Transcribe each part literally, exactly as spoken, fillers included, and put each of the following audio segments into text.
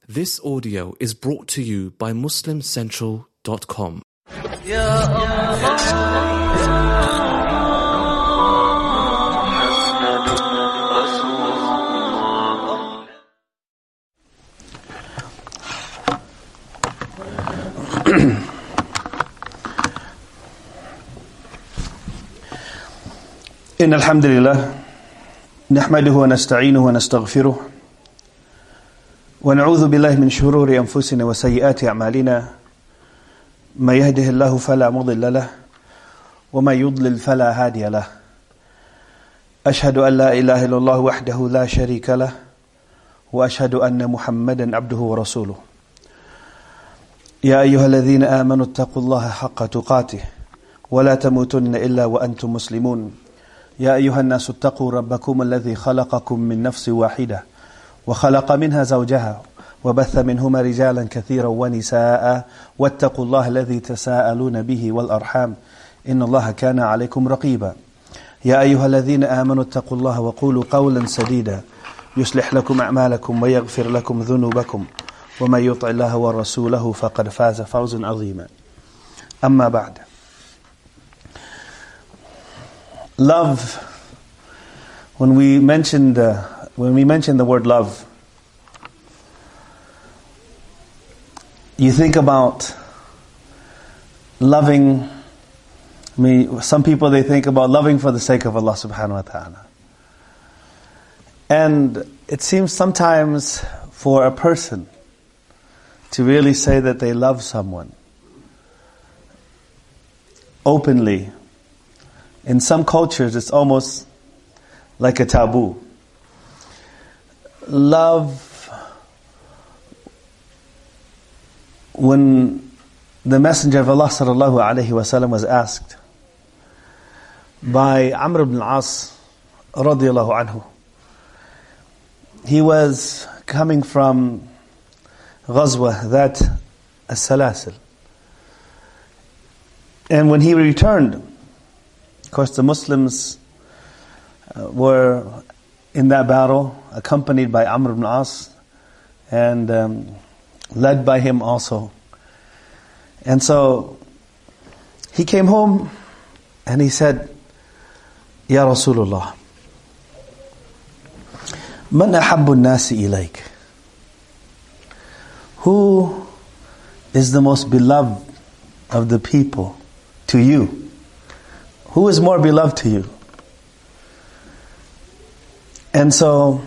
This audio is brought to you by Muslim Central dot com. إن الحمد لله نحمده ونستعينه ونستغفره ونعوذ بالله من شرور أنفسنا وسيئات أعمالنا ما يهده الله فلا مضل له وما يضلل فلا هادي له أشهد أن لا إله إلا الله وحده لا شريك له وأشهد أن محمدا عبده ورسوله يا أيها الذين آمنوا اتقوا الله حق تقاته ولا تموتن إلا وأنتم مسلمون يا أيها الناس اتقوا ربكم الذي خلقكم من نفس واحدة وخلق منها زوجها وبث منهما رجالا كثيرا ونساء واتقوا الله الذي تساءلون به والأرحام إن الله كان عليكم رقيبا يا أيها الذين آمنوا اتقوا الله وقولوا قولا سديدا يصلح لكم أعمالكم ويغفر لكم ذنوبكم ومن يطع الله ورسوله فقد فاز فوزا عظيما أما بعد. Love, when we mentioned uh, when we mentioned the word love, you think about loving. I mean, some people, they think about loving for the sake of Allah subhanahu wa ta'ala. And it seems sometimes for a person to really say that they love someone openly, in some cultures, it's almost like a taboo. Love, when the Messenger of Allah sallallahu alaihi wasallam was asked by Amr ibn al-As radiyallahu anhu, he was coming from Ghazwa, that as-Salasil. And when he returned, of course, the Muslims uh, were in that battle, accompanied by Amr ibn al-As, and um, led by him also. And so, he came home, and he said, Ya Rasulullah, Man ahabbu nasi ilayk? Who is the most beloved of the people to you? Who is more beloved to you? And so,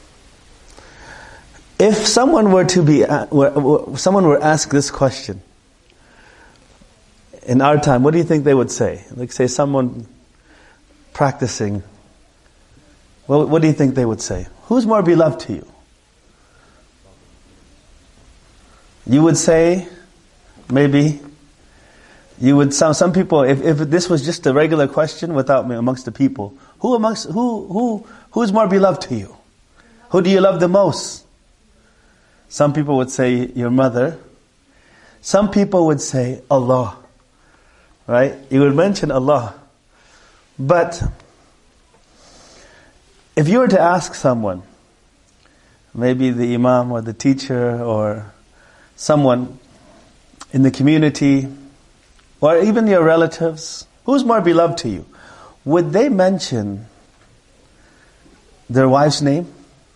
if someone were to be, uh, someone were asked this question in our time, what do you think they would say? Like, say someone practicing. Well, what do you think they would say? Who's more beloved to you? You would say, maybe. You would some some people, if, if this was just a regular question without me amongst the people, who amongst who who who's more beloved to you? Who do you love the most? Some people would say your mother. Some people would say Allah. Right? You would mention Allah. But if you were to ask someone, maybe the imam or the teacher or someone in the community, or even your relatives, who's more beloved to you? Would they mention their wife's name?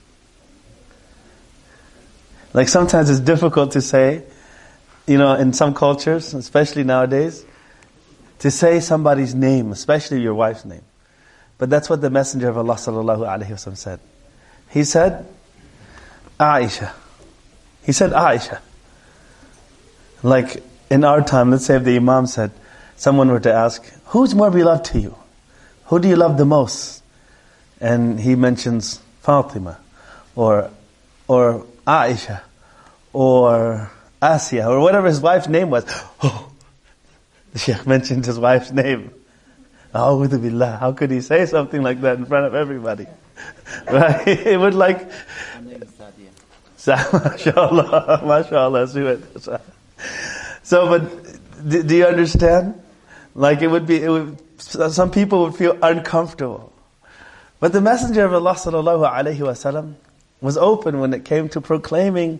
Like sometimes it's difficult to say, you know, in some cultures, especially nowadays, to say somebody's name, especially your wife's name. But that's what the Messenger of Allah sallallahu alaihi wasallam said. He said, Aisha. He said Aisha. Like, in our time, let's say if the Imam said, someone were to ask, who's more beloved to you? Who do you love the most? And he mentions Fatima, or or Aisha, or Asiya, or whatever his wife's name was. Oh, the Shaykh mentioned his wife's name. A'udhu billah, how could he say something like that in front of everybody? Right? It would like... Her name is Sadia. MashaAllah, MashaAllah, so, but do, do you understand? Like it would be, it would, some people would feel uncomfortable. But the Messenger of Allah sallallahu alaihi wasallam was open when it came to proclaiming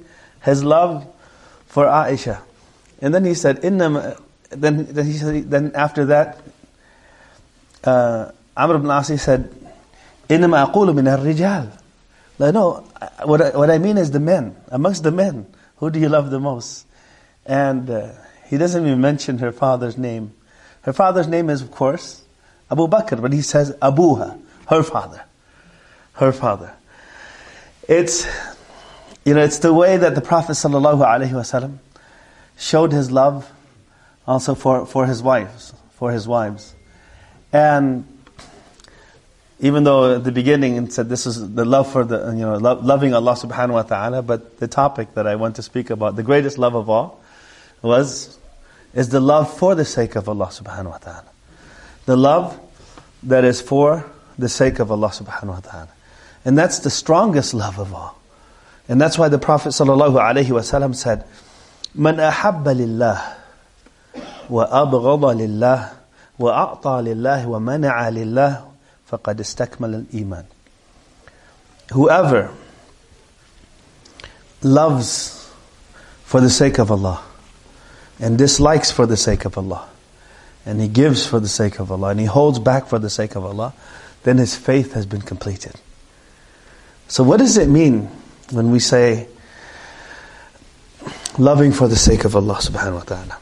his love for Aisha. And then he said, إِنَّمَا then, then, he said, then after that, uh, Amr ibn Asi said, إِنَّمَا أَقُولُ مِنَ الرِّجَالِ. Like, no, what I, what I mean is the men. Amongst the men, who do you love the most? And uh, he doesn't even mention her father's name. Her father's name is, of course, Abu Bakr, but he says Abuha, her father. Her father. It's, you know, it's the way that the Prophet ﷺ showed his love also for, for his wives, for his wives. And even though at the beginning it said this is the love for the, you know, lo- loving Allah subhanahu wa ta'ala, but the topic that I want to speak about, the greatest love of all, was, is the love for the sake of Allah subhanahu wa ta'ala. The love that is for the sake of Allah subhanahu wa ta'ala. And that's the strongest love of all. And that's why the Prophet sallallahu alaihi wasallam said, "Man ahabba lillah, wa abghada lillah, wa a'ta lillah, wa mana'a lillah, faqad istakmala al-iman." Whoever loves for the sake of Allah, and dislikes for the sake of Allah, and he gives for the sake of Allah, and he holds back for the sake of Allah, then his faith has been completed. So what does it mean when we say loving for the sake of Allah subhanahu wa ta'ala?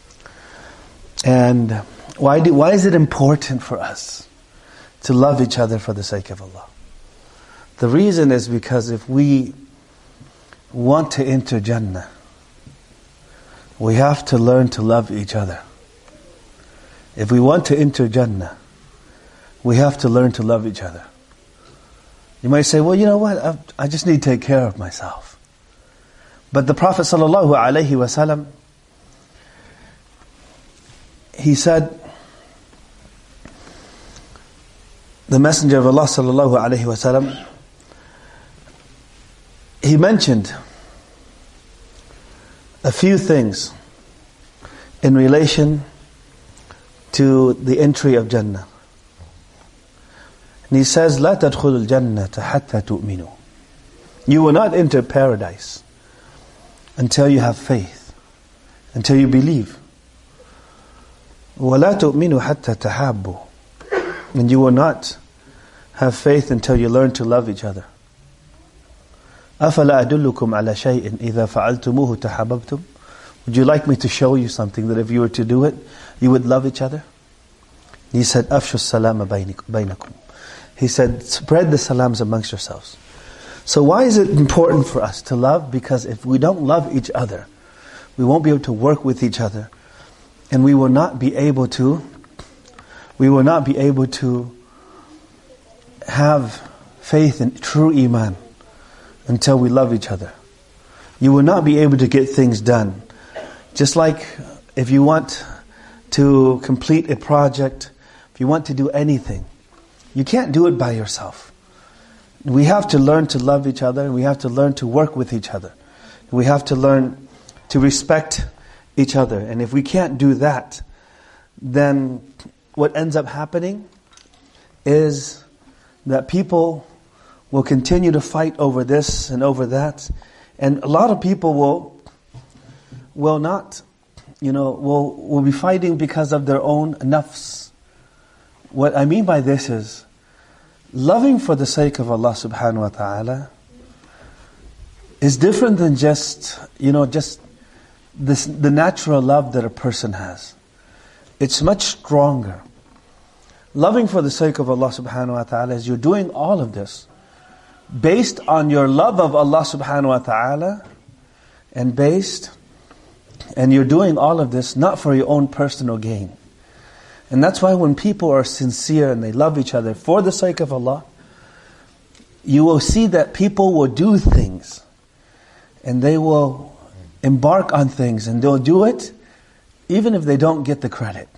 And why do, why is it important for us to love each other for the sake of Allah? The reason is because if we want to enter Jannah, we have to learn to love each other. If we want to enter Jannah, we have to learn to love each other. You might say, well, you know what, I, I just need to take care of myself. But the Prophet sallallahu alaihi wasallam, he said, the Messenger of Allah sallallahu alaihi wasallam, he mentioned a few things in relation to the entry of Jannah. And he says, لا تدخلوا الجنة حتى تؤمنوا. You will not enter paradise until you have faith, until you believe. ولا تؤمنوا حتى تحابوا. And you will not have faith until you learn to love each other. أفلا أدلكم على شيء إذا فعلتموه تحاببتم. Would you like me to show you something that if you were to do it, you would love each other? He said, أفشوا السلام بينكم. He said, spread the salams amongst yourselves. So why is it important for us to love? Because if we don't love each other, we won't be able to work with each other, and we will not be able to, we will not be able to have faith in true iman until we love each other. You will not be able to get things done. Just like if you want to complete a project, if you want to do anything, you can't do it by yourself. We have to learn to love each other, and we have to learn to work with each other. We have to learn to respect each other. And if we can't do that, then what ends up happening is that people will continue to fight over this and over that. And a lot of people will will not, you know, will, will be fighting because of their own nafs. What I mean by this is, loving for the sake of Allah subhanahu wa ta'ala is different than just, you know, just this, the natural love that a person has. It's much stronger. Loving for the sake of Allah subhanahu wa ta'ala is you're doing all of this based on your love of Allah subhanahu wa ta'ala, and based, and you're doing all of this not for your own personal gain. And that's why when people are sincere and they love each other for the sake of Allah, you will see that people will do things, and they will embark on things, and they'll do it even if they don't get the credit.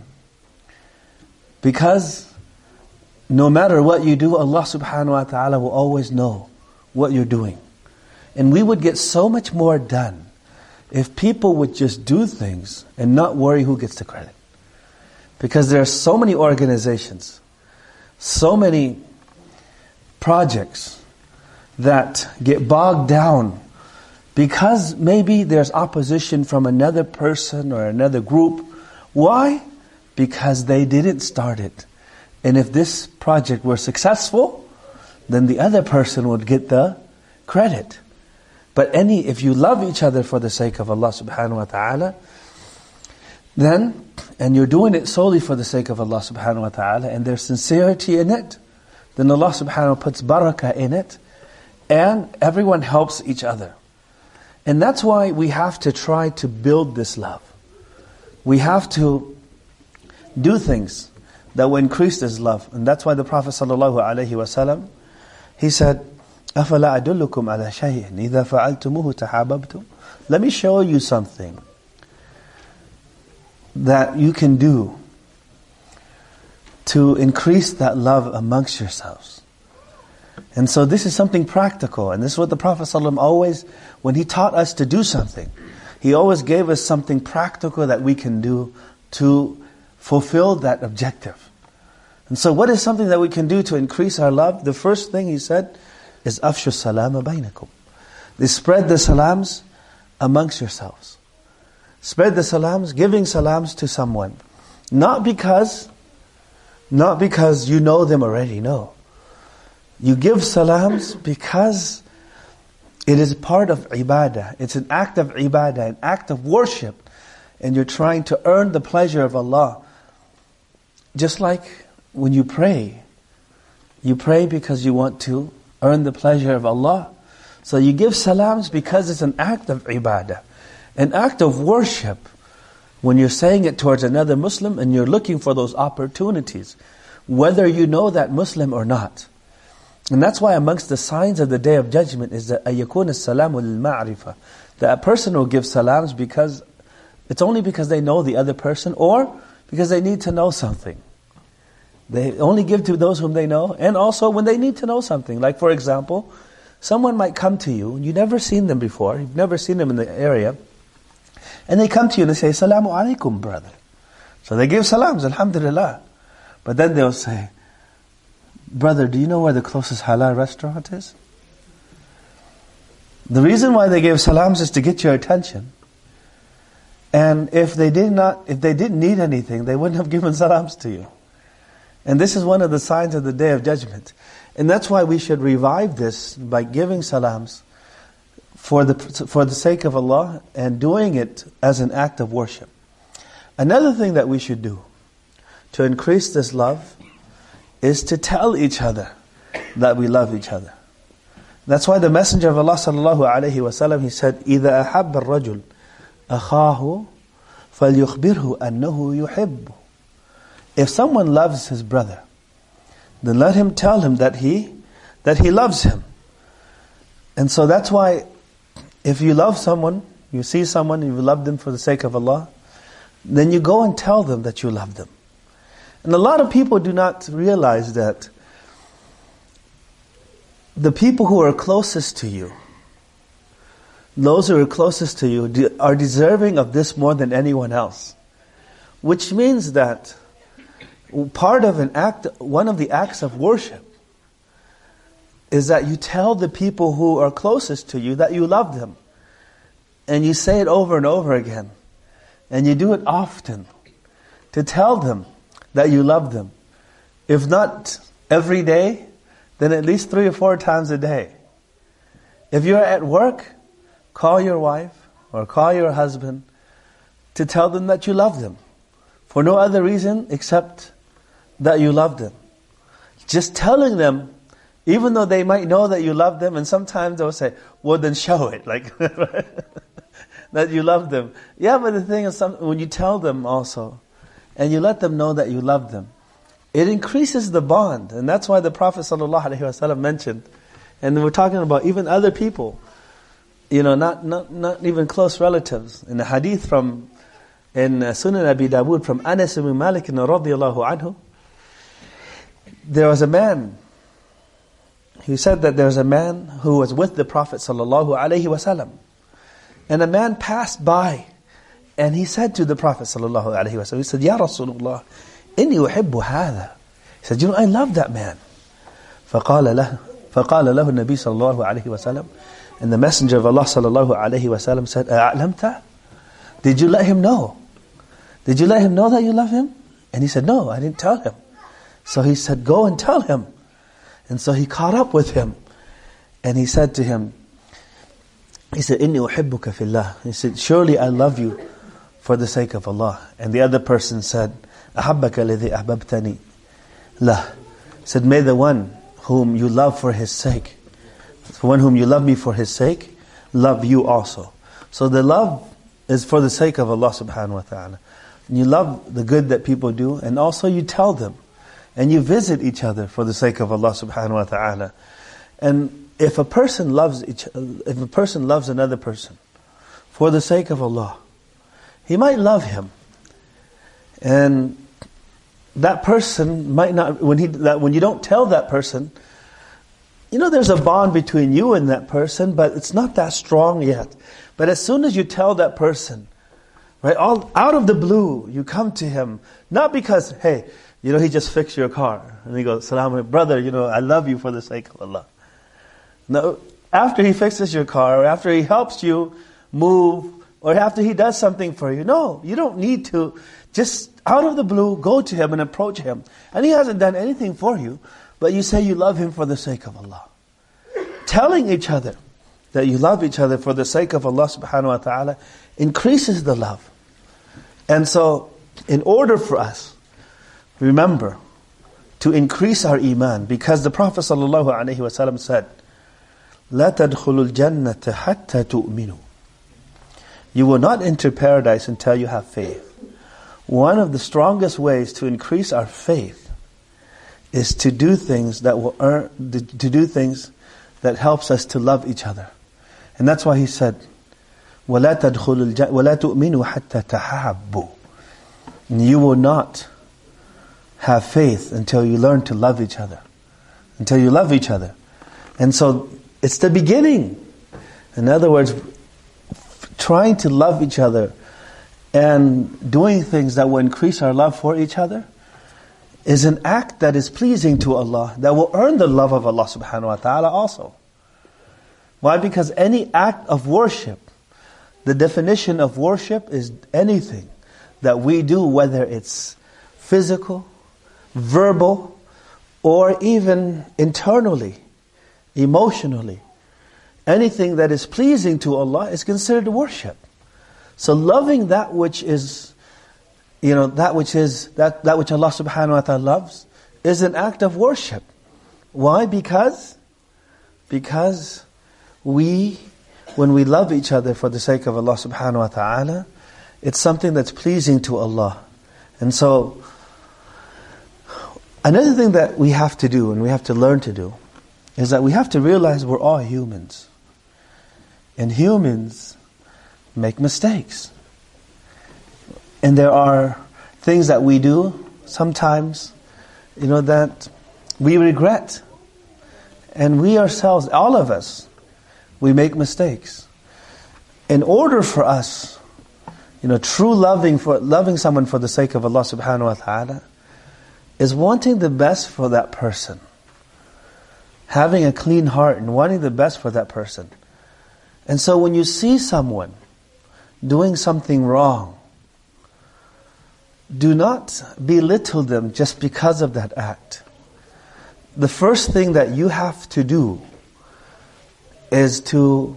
Because no matter what you do, Allah subhanahu wa ta'ala will always know what you're doing. And we would get so much more done if people would just do things and not worry who gets the credit. Because there are so many organizations, so many projects that get bogged down because maybe there's opposition from another person or another group. Why? Because they didn't start it. And if this project were successful, then the other person would get the credit. But any, if you love each other for the sake of Allah subhanahu wa ta'ala, then, and you're doing it solely for the sake of Allah subhanahu wa ta'ala, and there's sincerity in it, then Allah subhanahu wa ta'ala puts barakah in it, and everyone helps each other. And that's why we have to try to build this love. We have to do things that will increase this love. And that's why the Prophet sallallahu alaihi wasallam, he said, أَفَلَا أَدُلُّكُمْ عَلَى شَيْءٍ إِذَا فَعَلْتُمُوهُ تَحَابَبْتُمْ. Let me show you something that you can do to increase that love amongst yourselves. And so this is something practical. And this is what the Prophet ﷺ always, when he taught us to do something, he always gave us something practical that we can do to fulfill that objective. And so what is something that we can do to increase our love? The first thing he said is أَفْشُوا السَّلَامَ بَيْنَكُمْ. They spread the salams amongst yourselves. Spread the salams, giving salams to someone. Not because, not because you know them already, no. You give salams because it is part of ibadah. It's an act of ibadah, an act of worship. And you're trying to earn the pleasure of Allah. Just like when you pray. You pray because you want to earn the pleasure of Allah. So you give salams because it's an act of ibadah. An act of worship. When you're saying it towards another Muslim and you're looking for those opportunities. Whether you know that Muslim or not. And that's why amongst the signs of the Day of Judgment is that أَيَكُونَ السَّلَامُ لِلْمَعْرِفَةِ, that a person will give salams because it's only because they know the other person or because they need to know something. They only give to those whom they know, and also when they need to know something. Like for example, someone might come to you, you've never seen them before, you've never seen them in the area, and they come to you and they say, Salamu alaikum, brother. So they give salams, alhamdulillah. But then they'll say, brother, do you know where the closest halal restaurant is? The reason why they gave salams is to get your attention. And if they did not, if they didn't need anything, they wouldn't have given salams to you. And this is one of the signs of the Day of Judgment. And that's why we should revive this by giving salams for the for the sake of Allah and doing it as an act of worship. Another thing that we should do to increase this love is to tell each other that we love each other. That's why the Messenger of Allah sallallahu alaihi wasallam, he said, إِذَا أَحَبَّ الرَّجُلُ أَخَاهُ فَلْيُخْبِرْهُ أَنَّهُ يُحِبُّ. If someone loves his brother, then let him tell him that he that he loves him. And so that's why if you love someone, you see someone, you love them for the sake of Allah, then you go and tell them that you love them. And a lot of people do not realize that the people who are closest to you, those who are closest to you, are deserving of this more than anyone else. Which means that part of an act, one of the acts of worship, is that you tell the people who are closest to you that you love them. And you say it over and over again. And you do it often. To tell them that you love them. If not every day, then at least three or four times a day. If you're at work, call your wife or call your husband to tell them that you love them. For no other reason except that you love them. Just telling them, even though they might know that you love them, and sometimes they'll say, well then show it, like that you love them. Yeah, but the thing is, some, when you tell them also, and you let them know that you love them, it increases the bond. And that's why the Prophet ﷺ mentioned, and we're talking about even other people, you know, not not not even close relatives. In a hadith from, in Sunan Abi Dawood from Anas ibn Malik radiyallahu anhu, there was a man, he said that there was a man who was with the Prophet sallallahu alaihi wasallam. And a man passed by, and he said to the Prophet sallallahu alaihi wasallam, he said, Ya Rasulullah, inni uhibbu hadha. He said, you know, I love that man. فقال له, فقال له النبي صلى الله عليه وسلم, And the Messenger of Allah sallallahu alayhi wa sallam said, أَعْلَمْتَ? Did you let him know? Did you let him know that you love him? And he said, no, I didn't tell him. So he said, go and tell him. And so he caught up with him. And he said to him, he said, إِنِّي أُحِبُّكَ فِي اللَّهِ. He said, surely I love you for the sake of Allah. And the other person said, أَحَبَّكَ الَّذِي أَحْبَبْتَنِي لَهِ. He said, may the one whom you love for his sake, the one whom you love me for his sake, love you also. So the love is for the sake of Allah subhanahu wa ta'ala. And you love the good that people do, and also you tell them. And you visit each other for the sake of Allah subhanahu wa ta'ala. And if a person loves each, if a person loves another person for the sake of Allah, he might love him. And that person might not, when he, that, when you don't tell that person, you know, there's a bond between you and that person, but it's not that strong yet. But as soon as you tell that person, right, all out of the blue, you come to him, not because, hey, you know, he just fixed your car. And he goes, Salaam alaikum, brother, you know, I love you for the sake of Allah. No, after he fixes your car, or after he helps you move, or after he does something for you, no, you don't need to just out of the blue go to him and approach him. And he hasn't done anything for you, but you say you love him for the sake of Allah. Telling each other that you love each other for the sake of Allah subhanahu wa ta'ala increases the love. And so, in order for us, remember, to increase our iman, because the Prophet sallallahu alaihi wasallam said, لا تدخلوا الجنة حتى تؤمنوا. You will not enter paradise until you have faith. One of the strongest ways to increase our faith is to do things that will earn, to do things that helps us to love each other. And that's why he said, وَلَا تَدْخُلُوا الْجَنَّةَ وَلَا تُؤْمِنُوا حَتَّى تَحَابُّوا. You will not have faith until you learn to love each other. Until you love each other. And so, it's the beginning. In other words, trying to love each other and doing things that will increase our love for each other is an act that is pleasing to Allah, that will earn the love of Allah subhanahu wa ta'ala also. Why? Because any act of worship, the definition of worship is anything that we do, whether it's physical, verbal, or even internally, emotionally. Anything that is pleasing to Allah is considered worship. So loving that which is, you know, that which is, that, that which Allah subhanahu wa ta'ala loves is an act of worship. Why? Because, because we, when we love each other for the sake of Allah subhanahu wa ta'ala, it's something that's pleasing to Allah. And so, another thing that we have to do, and we have to learn to do, is that we have to realize we're all humans. And humans make mistakes. And there are things that we do sometimes, you know, that we regret. And we ourselves, all of us, we make mistakes. In order for us, you know, true loving for loving someone for the sake of Allah subhanahu wa ta'ala is wanting the best for that person. Having a clean heart and wanting the best for that person. And so when you see someone doing something wrong, do not belittle them just because of that act. The first thing that you have to do is to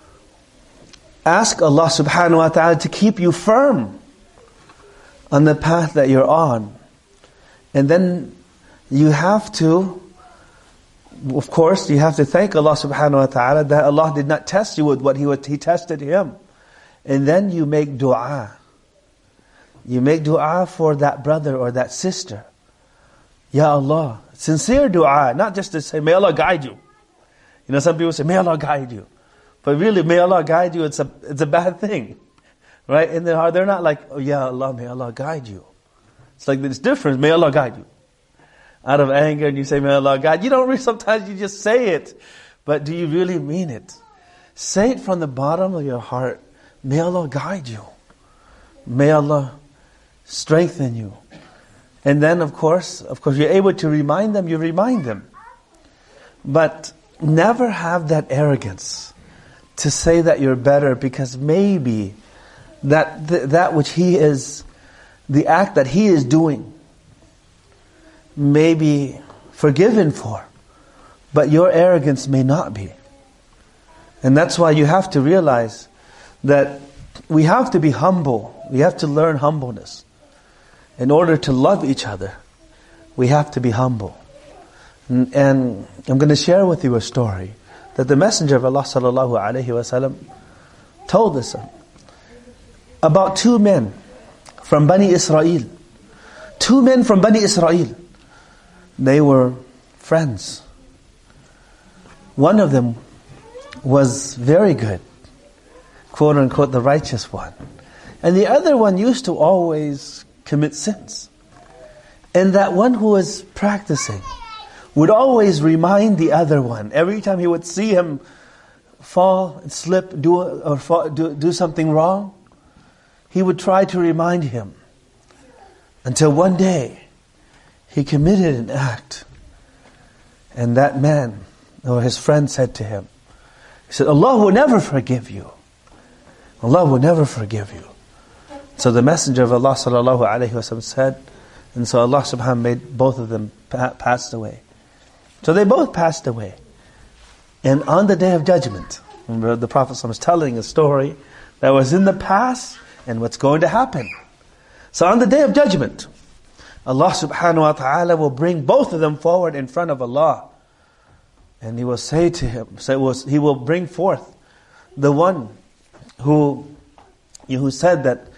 ask Allah subhanahu wa ta'ala to keep you firm on the path that you're on. And then you have to, of course, you have to thank Allah subhanahu wa ta'ala that Allah did not test you with what He, what he tested him. And then you make dua. You make dua for that brother or that sister. Ya Allah. Sincere dua, not just to say, may Allah guide you. You know, some people say, may Allah guide you. But really, may Allah guide you, it's a it's a bad thing. Right? In their heart, they're not like, oh Ya Allah, may Allah guide you. It's like, it's different, may Allah guide you. Out of anger, and you say, may Allah guide you. You don't really, sometimes you just say it. But do you really mean it? Say it from the bottom of your heart. May Allah guide you. May Allah strengthen you. And then, of course, of course, you're able to remind them, you remind them. But never have that arrogance to say that you're better because maybe that th- that which he is, the act that he is doing, may be forgiven for, but your arrogance may not be. And that's why you have to realize that we have to be humble. We have to learn humbleness. In order to love each other, we have to be humble. And, and I'm going to share with you a story that the Messenger of Allah sallallahu alaihi wasallam told us about two men from Bani Israel. Two men from Bani Israel. They were friends. One of them was very good, quote unquote, the righteous one. And the other one used to always commit sins. And that one who was practicing would always remind the other one. Every time he would see him fall and slip, do or fall, do, do something wrong, he would try to remind him. Until one day, he committed an act. And that man, or his friend, said to him, he said, Allah will never forgive you. Allah will never forgive you. So the Messenger of Allah sallallahu alaihi wasallam said, and so Allah subhanahu wa ta'ala made both of them pa- passed away. So they both passed away. And on the Day of Judgment, remember the Prophet ﷺ was telling a story that was in the past and what's going to happen. So on the Day of Judgment, Allah subhanahu wa ta'ala will bring both of them forward in front of Allah. And He will say to him, so He will bring forth the one who, who said that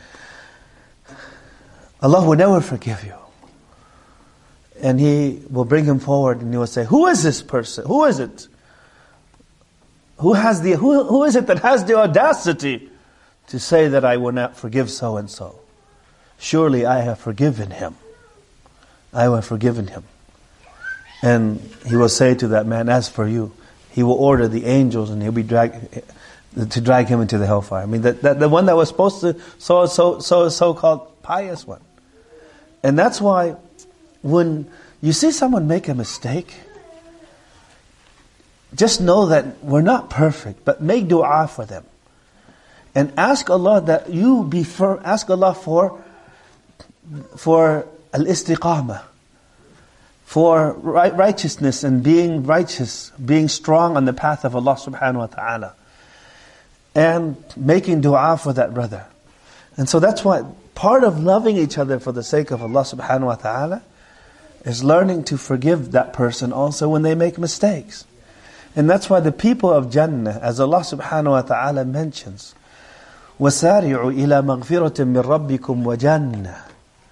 Allah will never forgive you. And He will bring him forward and He will say, who is this person? Who is it? Who has the who, who is it that has the audacity to say that I will not forgive so and so? Surely I have forgiven him. I have forgiven him. And He will say to that man, as for you, He will order the angels and he'll be drag to drag him into the hellfire. I mean, that, that the one that was supposed to so so so so called pious one. And that's why when you see someone make a mistake, just know that we're not perfect, but make dua for them. And ask Allah that you be firm, ask Allah for for al-istiqamah, for right, righteousness and being righteous, being strong on the path of Allah subhanahu wa ta'ala. And making dua for that brother. And so that's why part of loving each other for the sake of Allah subhanahu wa ta'ala is learning to forgive that person also when they make mistakes. And that's why the people of Jannah, as Allah subhanahu wa ta'ala mentions, وَسَارِعُوا إِلَى مَغْفِرَةٍ مِّن رَبِّكُمْ وَجَنَّةٍ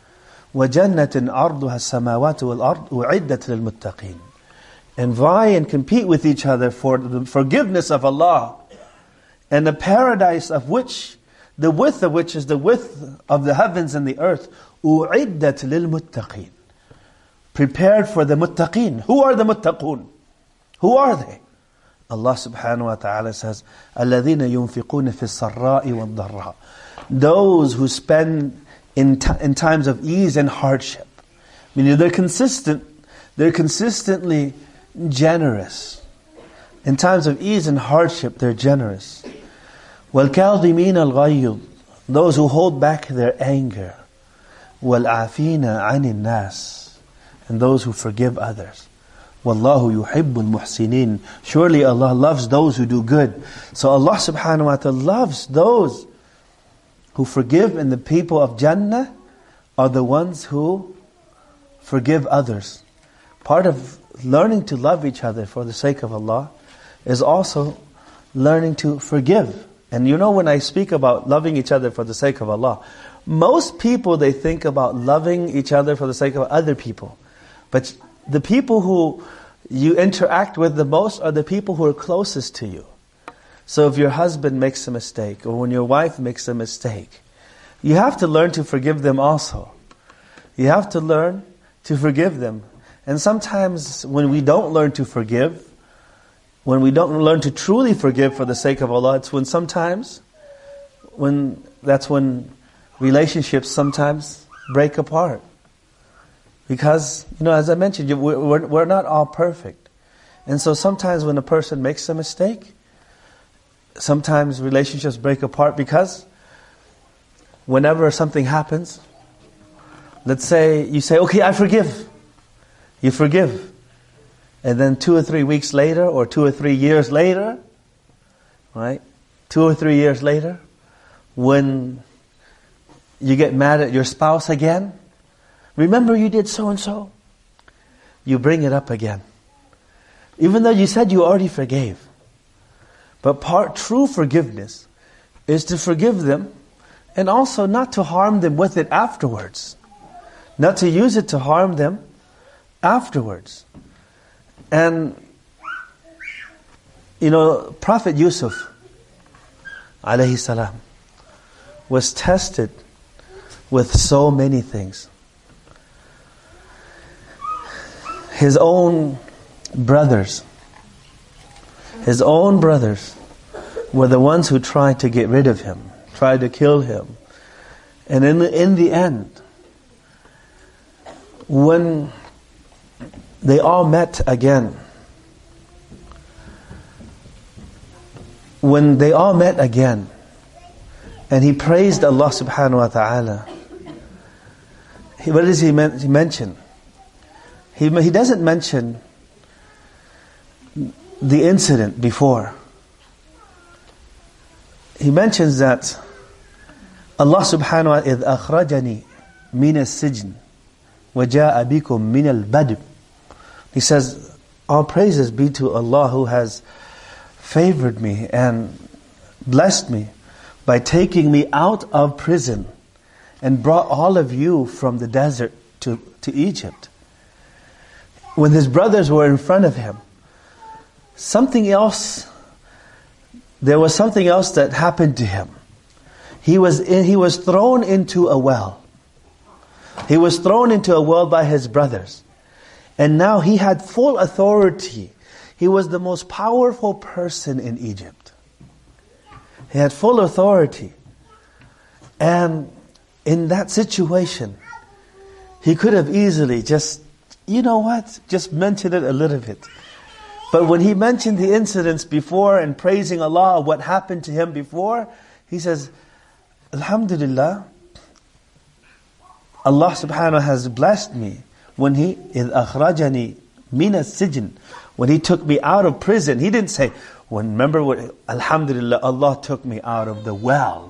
وَجَنَّةٍ عَرْضُهَا السَّمَاوَاتُ وَالْأَرْضُ أُعِدَّتْ لِلْمُتَّقِينَ. And vie and compete with each other for the forgiveness of Allah, and the paradise of which, the width of which is the width of the heavens and the earth, أُعِدَّتْ لِلْمُتَّقِينَ. Prepared for the muttaqeen. Who are the muttaqun? Who are they? Allah subhanahu wa ta'ala says, الَّذِينَ يُنْفِقُونَ فِي السَّرَّاءِ وَالضَّرَّاءِ. Those who spend in, t- in times of ease and hardship. Meaning they're consistent, they're consistently generous. In times of ease and hardship, they're generous. وَالْكَاظِمِينَ الْغَيْظِ. Those who hold back their anger. وَالْعَافِينَ عَنِ النَّاسِ. And those who forgive others. وَاللَّهُ يُحِبُّ الْمُحْسِنِينَ. Surely Allah loves those who do good. So Allah subhanahu wa ta'ala loves those who forgive, and the people of Jannah are the ones who forgive others. Part of learning to love each other for the sake of Allah is also learning to forgive. And you know, when I speak about loving each other for the sake of Allah, most people, they think about loving each other for the sake of other people. But the people who you interact with the most are the people who are closest to you. So if your husband makes a mistake, or when your wife makes a mistake, you have to learn to forgive them also. You have to learn to forgive them. And sometimes when we don't learn to forgive, when we don't learn to truly forgive for the sake of Allah, it's when sometimes, when that's when relationships sometimes break apart. Because, you know, as I mentioned, we're, we're not all perfect. And so sometimes when a person makes a mistake, sometimes relationships break apart because whenever something happens, let's say you say, okay, I forgive. You forgive. And then two or three weeks later, or two or three years later, right? Two or three years later, when you get mad at your spouse again, remember you did so and so. You bring it up again. Even though you said you already forgave. But part true forgiveness is to forgive them and also not to harm them with it afterwards. Not to use it to harm them afterwards. And, you know, Prophet Yusuf, alayhi salam, was tested with so many things. His own brothers, his own brothers were the ones who tried to get rid of him, tried to kill him. And in the, in the end, when they all met again, when they all met again, and he praised Allah subhanahu wa ta'ala, he, what does he, men- he mention? He, he doesn't mention the incident before. He mentions that Allah subhanahu wa ta'ala إِذْ أَخْرَجَنِي مِنَ السِّجْنِ وَجَاءَ بِكُم مِنَ الْبَدْوِ. He says, all praises be to Allah who has favored me and blessed me by taking me out of prison and brought all of you from the desert to, to Egypt. When his brothers were in front of him, something else, there was something else that happened to him. He was in, he was thrown into a well. He was thrown into a well by his brothers. And now he had full authority. He was the most powerful person in Egypt. He had full authority. And in that situation, he could have easily just, you know what, just mention it a little bit. But when he mentioned the incidents before and praising Allah, what happened to him before, he says, Alhamdulillah, Allah subhanahu wa ta'ala has blessed me when He, إِذْ أَخْرَجَنِي مِنَ السِّجْنِ, when He took me out of prison. He didn't say, when, remember what, Alhamdulillah, Allah took me out of the well.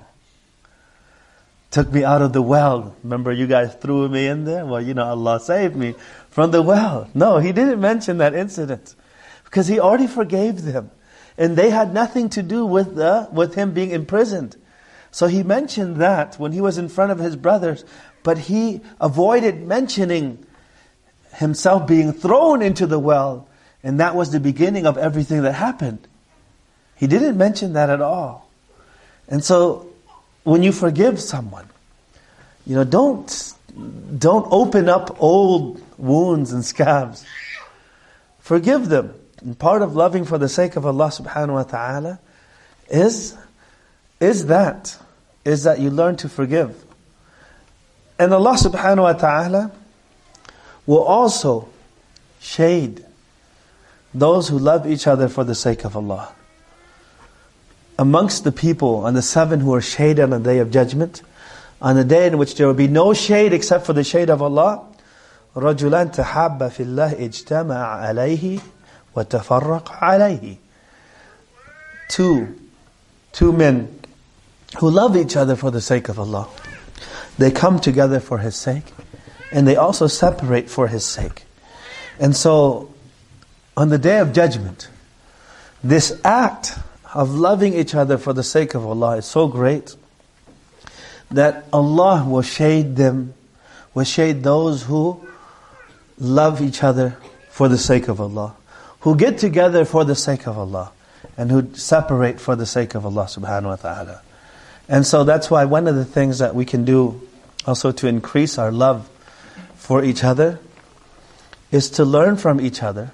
Took me out of the well. Remember you guys threw me in there? Well, you know, Allah saved me from the well. No, He didn't mention that incident. Because He already forgave them. And they had nothing to do with the, with Him being imprisoned. So He mentioned that when He was in front of His brothers. But He avoided mentioning Himself being thrown into the well. And that was the beginning of everything that happened. He didn't mention that at all. And so, when you forgive someone, you know, don't, don't open up old wounds and scabs. Forgive them. And part of loving for the sake of Allah subhanahu wa ta'ala is, is that, is that you learn to forgive. And Allah subhanahu wa ta'ala will also shade those who love each other for the sake of Allah. Amongst the people, on the seven who are shaded on the Day of Judgment, on the day in which there will be no shade except for the shade of Allah, رَجُلًا تَحَابَّ فِي اللَّهِ اجْتَمَعَ عَلَيْهِ وَتَفَرَّقَ عَلَيْهِ. Two, two men who love each other for the sake of Allah. They come together for His sake, and they also separate for His sake. And so, on the Day of Judgment, this act of loving each other for the sake of Allah is so great that Allah will shade them, will shade those who love each other for the sake of Allah, who get together for the sake of Allah, and who separate for the sake of Allah subhanahu wa ta'ala. And so that's why one of the things that we can do also to increase our love for each other is to learn from each other.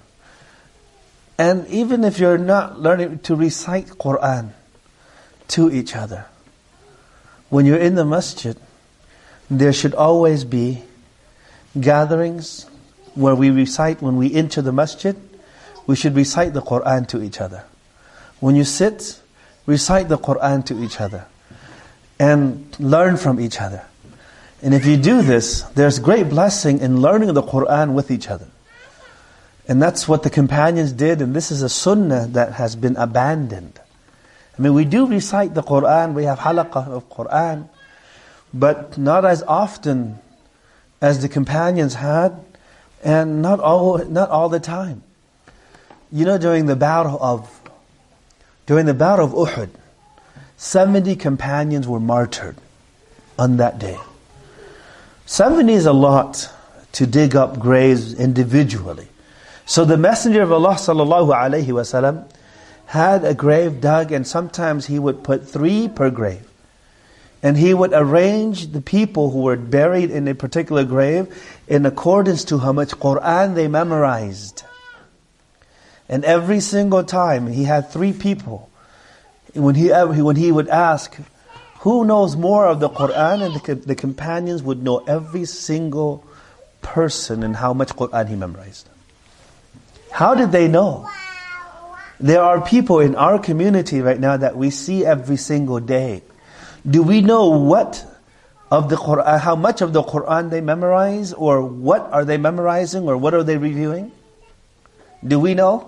And even if you're not learning, to recite Qur'an to each other. When you're in the masjid, there should always be gatherings where we recite, when we enter the masjid, we should recite the Qur'an to each other. When you sit, recite the Qur'an to each other and learn from each other. And if you do this, there's great blessing in learning the Qur'an with each other. And that's what the companions did, and this is a sunnah that has been abandoned. I mean, we do recite the Qur'an, we have halaqah of Qur'an, but not as often as the companions had, and not all not all the time. You know, during the battle of during the battle of Uhud, seventy companions were martyred on that day. seventy is a lot to dig up graves individually. So the Messenger of Allah sallallahu alaihi wasallam had a grave dug, and sometimes he would put three per grave. And he would arrange the people who were buried in a particular grave in accordance to how much Qur'an they memorized. And every single time he had three people. When he when he would ask, who knows more of the Qur'an? And the, the companions would know every single person and how much Qur'an he memorized. How did they know? There are people in our community right now that we see every single day. Do we know what of the Qur'an, how much of the Qur'an they memorize, or what are they memorizing, or what are they reviewing? Do we know?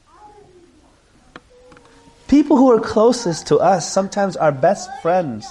People who are closest to us, sometimes our best friends,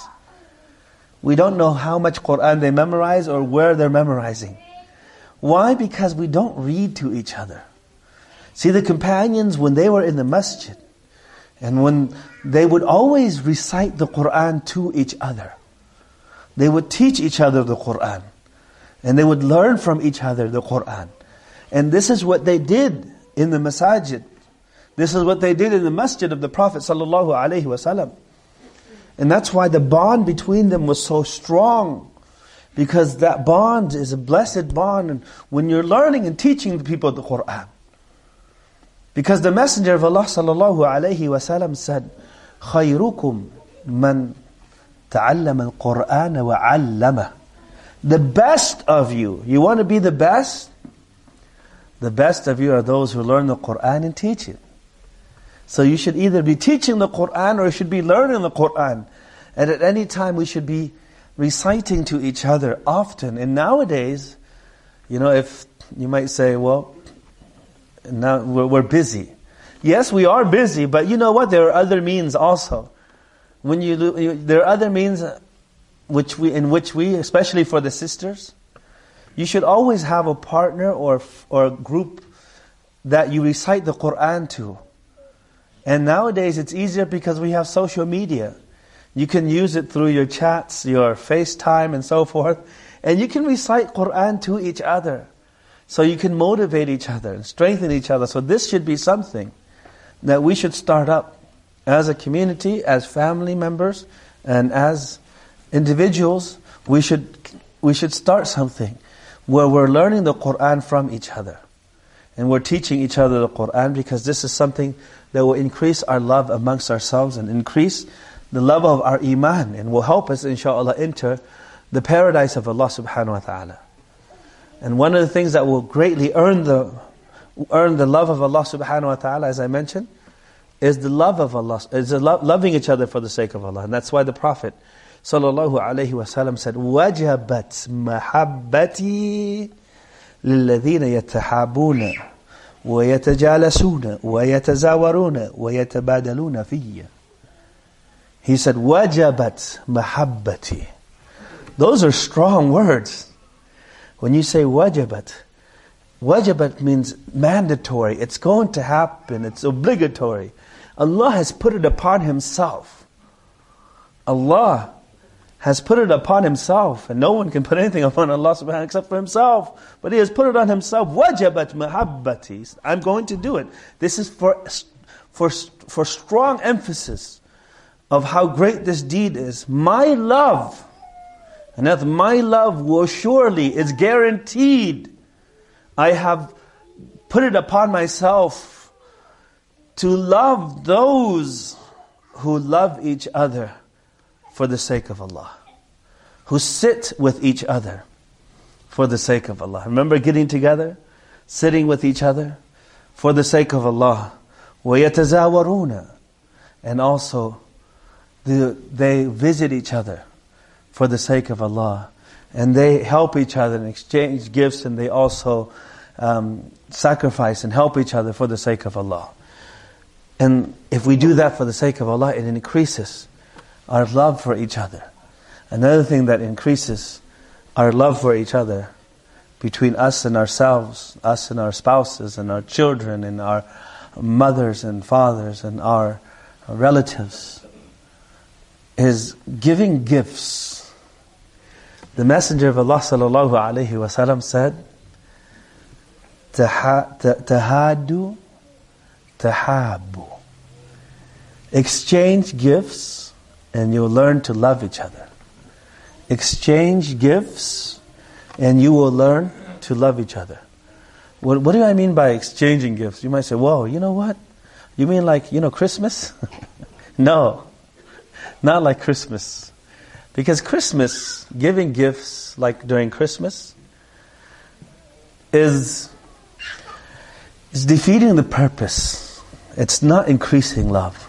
we don't know how much Qur'an they memorize or where they're memorizing. Why? Because we don't read to each other. See, the companions, when they were in the masjid, and when they would always recite the Qur'an to each other, they would teach each other the Qur'an, and they would learn from each other the Qur'an. And this is what they did in the masajid. This is what they did in the masjid of the Prophet sallallahu alaihi wasallam. And that's why the bond between them was so strong, because that bond is a blessed bond. And when you're learning and teaching the people the Qur'an, because the Messenger of Allah sallallahu alaihi wasallam said, خَيْرُكُمْ مَنْ تَعَلَّمَ الْقُرْآنَ وَعَلَّمَهُ. The best of you, you want to be the best? The best of you are those who learn the Qur'an and teach it. So you should either be teaching the Qur'an or you should be learning the Qur'an. And at any time we should be reciting to each other often. And nowadays, you know, if you might say, well, now we're, we're busy. Yes, we are busy, but you know what? There are other means also. When you, you there are other means which we in which we, especially for the sisters, you should always have a partner or or a group that you recite the Qur'an to. And nowadays it's easier because we have social media. You can use it through your chats, your FaceTime and so forth, and you can recite Qur'an to each other. So you can motivate each other and strengthen each other. So this should be something that we should start up as a community, as family members, and as individuals. We should we should start something where we're learning the Qur'an from each other. And we're teaching each other the Qur'an, because this is something that will increase our love amongst ourselves and increase the love of our iman, and will help us, inshaAllah, enter the paradise of Allah subhanahu wa ta'ala. And one of the things that will greatly earn the earn the love of Allah subhanahu wa ta'ala, as I mentioned, is the love of Allah, is the lo- loving each other for the sake of Allah. And that's why the Prophet sallallahu alaihi wasallam said, وَجَبَتْ مَحَبَّتِي لِلَّذِينَ يَتَحَابُونَ وَيَتَجَالَسُونَ وَيَتَزَاوَرُونَ وَيَتَبَادَلُونَ فِيَّ. He said, وَجَبَتْ مَحَبَّتِي. Those are strong words. When you say wajabat, wajabat means mandatory. It's going to happen. It's obligatory. Allah has put it upon Himself. Allah has put it upon Himself. And no one can put anything upon Allah subhanahu wa ta'ala except for Himself. But He has put it on Himself. Wajabat mahabbati. I'm going to do it. This is for, for, for strong emphasis of how great this deed is. My love. And that my love will surely, it's guaranteed. I have put it upon myself to love those who love each other for the sake of Allah. Who sit with each other for the sake of Allah. Remember getting together, sitting with each other for the sake of Allah. وَيَتَزَاوَرُونَ. And also they visit each other for the sake of Allah. And they help each other and exchange gifts, and they also um, sacrifice and help each other for the sake of Allah. And if we do that for the sake of Allah, it increases our love for each other. Another thing that increases our love for each other between us and ourselves, us and our spouses and our children and our mothers and fathers and our relatives, is giving gifts. The Messenger of Allah sallallahu alaihi wasallam said, "Tahadu, tahabu." Exchange gifts and you'll learn to love each other. Exchange gifts and you will learn to love each other. What, what do I mean by exchanging gifts? You might say, whoa, you know what? You mean like, you know, Christmas? No, not like Christmas. Because Christmas, giving gifts like during Christmas, is, is defeating the purpose. It's not increasing love.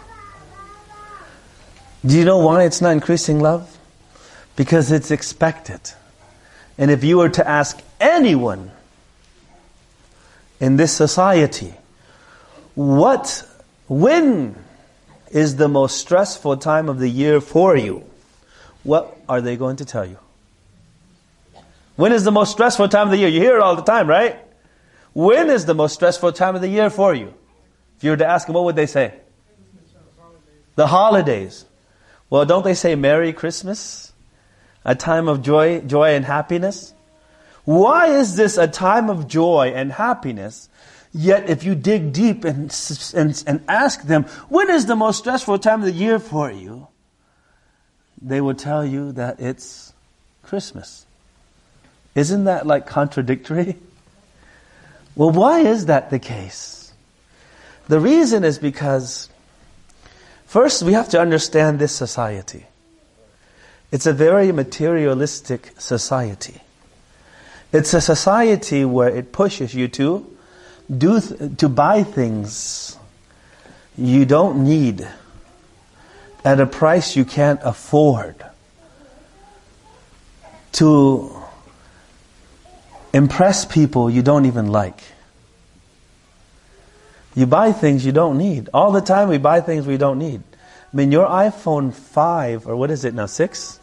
Do you know why it's not increasing love? Because it's expected. And if you were to ask anyone in this society, what, when is the most stressful time of the year for you? What are they going to tell you? When is the most stressful time of the year? You hear it all the time, right? When is the most stressful time of the year for you? If you were to ask them, what would they say? The holidays. Well, don't they say Merry Christmas? A time of joy, joy and happiness? Why is this a time of joy and happiness? Yet if you dig deep and, and, and ask them, when is the most stressful time of the year for you? They will tell you that it's Christmas. Isn't that like contradictory? Well, why is that the case? The reason is because, first we have to understand this society. It's a very materialistic society. It's a society where it pushes you to do th- to buy things you don't need at a price you can't afford, to impress people you don't even like. You buy things you don't need. All the time we buy things we don't need. I mean, your iPhone five, or what is it now, six?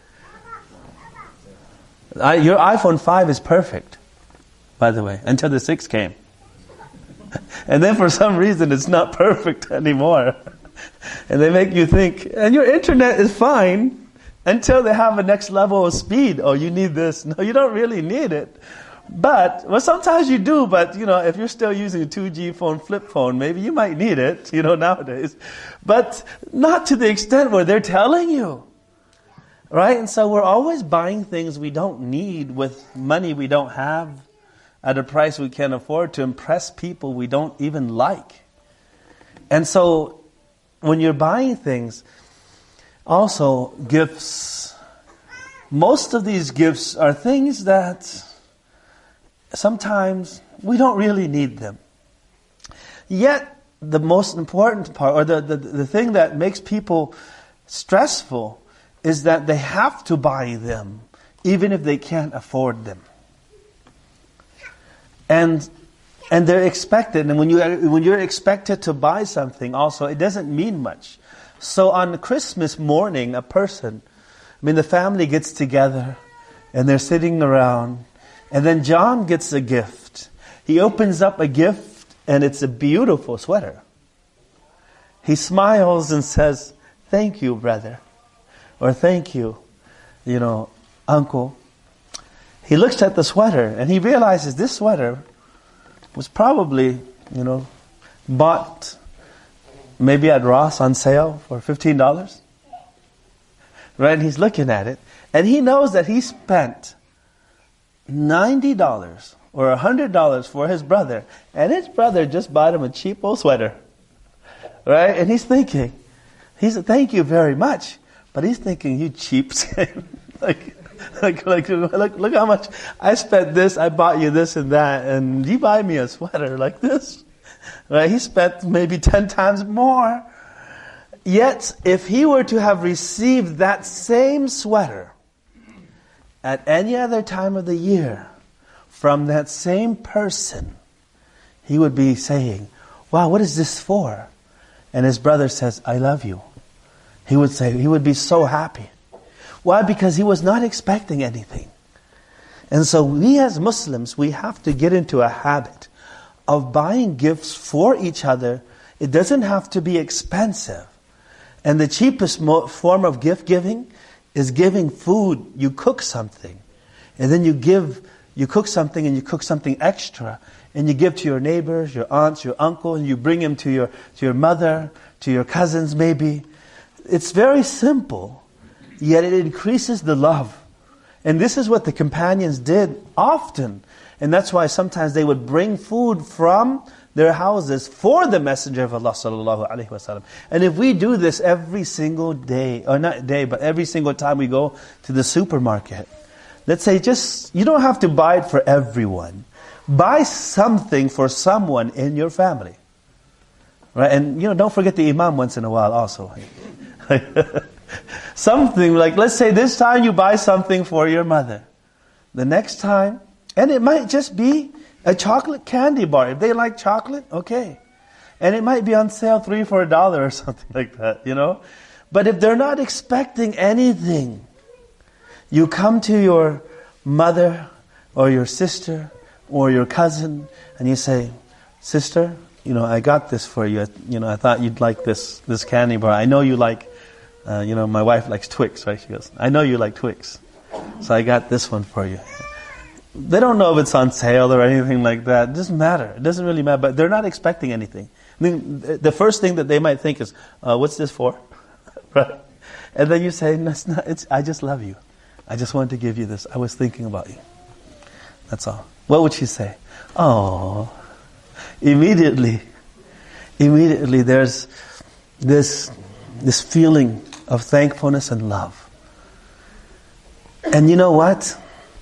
I, your iPhone five is perfect, by the way, until the six came. And then for some reason it's not perfect anymore. And they make you think, and your internet is fine until they have a next level of speed. Oh, you need this. No, you don't really need it. But, well, sometimes you do, but, you know, if you're still using a two G phone, flip phone, maybe you might need it, you know, nowadays. But not to the extent where they're telling you. Right? And so we're always buying things we don't need with money we don't have at a price we can't afford to impress people we don't even like. And so when you're buying things, also gifts, most of these gifts are things that sometimes we don't really need them. Yet the most important part, or the, the, the thing that makes people stressful, is that they have to buy them, even if they can't afford them. And and they're expected, and when you when you're expected to buy something, also it doesn't mean much. So on Christmas morning, a person, I mean, the family gets together, and they're sitting around, and then John gets a gift. He opens up a gift, and it's a beautiful sweater. He smiles and says, "Thank you, brother." Or thank you, you know, uncle. He looks at the sweater and he realizes this sweater was probably, you know, bought maybe at Ross on sale for fifteen dollars. Right? And he's looking at it and he knows that he spent ninety dollars or one hundred dollars for his brother, and his brother just bought him a cheap old sweater. Right? And he's thinking, he said, "Thank you very much." But he's thinking, "You cheapskate." like, like, like, look, look how much I spent this, I bought you this and that, and you buy me a sweater like this. Right? He spent maybe ten times more. Yet, if he were to have received that same sweater at any other time of the year from that same person, he would be saying, wow, what is this for? And his brother says, I love you. He would say, he would be so happy. Why? Because he was not expecting anything. And so we as Muslims, we have to get into a habit of buying gifts for each other. It doesn't have to be expensive. And the cheapest mo- form of gift giving is giving food. You cook something, and then you give, you cook something and you cook something extra, and you give to your neighbors, your aunts, your uncle, and you bring them to your, to your mother, to your cousins maybe. It's very simple, yet it increases the love. And this is what the companions did often. And that's why sometimes they would bring food from their houses for the Messenger of Allah sallallahu alaihi wasallam. And if we do this every single day, or not day, but every single time we go to the supermarket, let's say just, you don't have to buy it for everyone. Buy something for someone in your family. Right? And you know, don't forget the imam once in a while also. Something like, let's say this time you buy something for your mother. The next time, and it might just be a chocolate candy bar. If they like chocolate, okay. And it might be on sale three for a dollar or something like that, you know. But if they're not expecting anything, you come to your mother or your sister or your cousin and you say, sister, you know, I got this for you. You know, I thought you'd like this this candy bar. I know you like, uh, you know, my wife likes Twix, right? She goes, I know you like Twix. So I got this one for you. They don't know if it's on sale or anything like that. It doesn't matter. It doesn't really matter. But they're not expecting anything. I mean, the first thing that they might think is, uh, what's this for? Right? And then you say, no, it's not, it's, I just love you. I just wanted to give you this. I was thinking about you. That's all. What would she say? Oh, immediately, immediately there's this, this feeling of thankfulness and love. And you know what?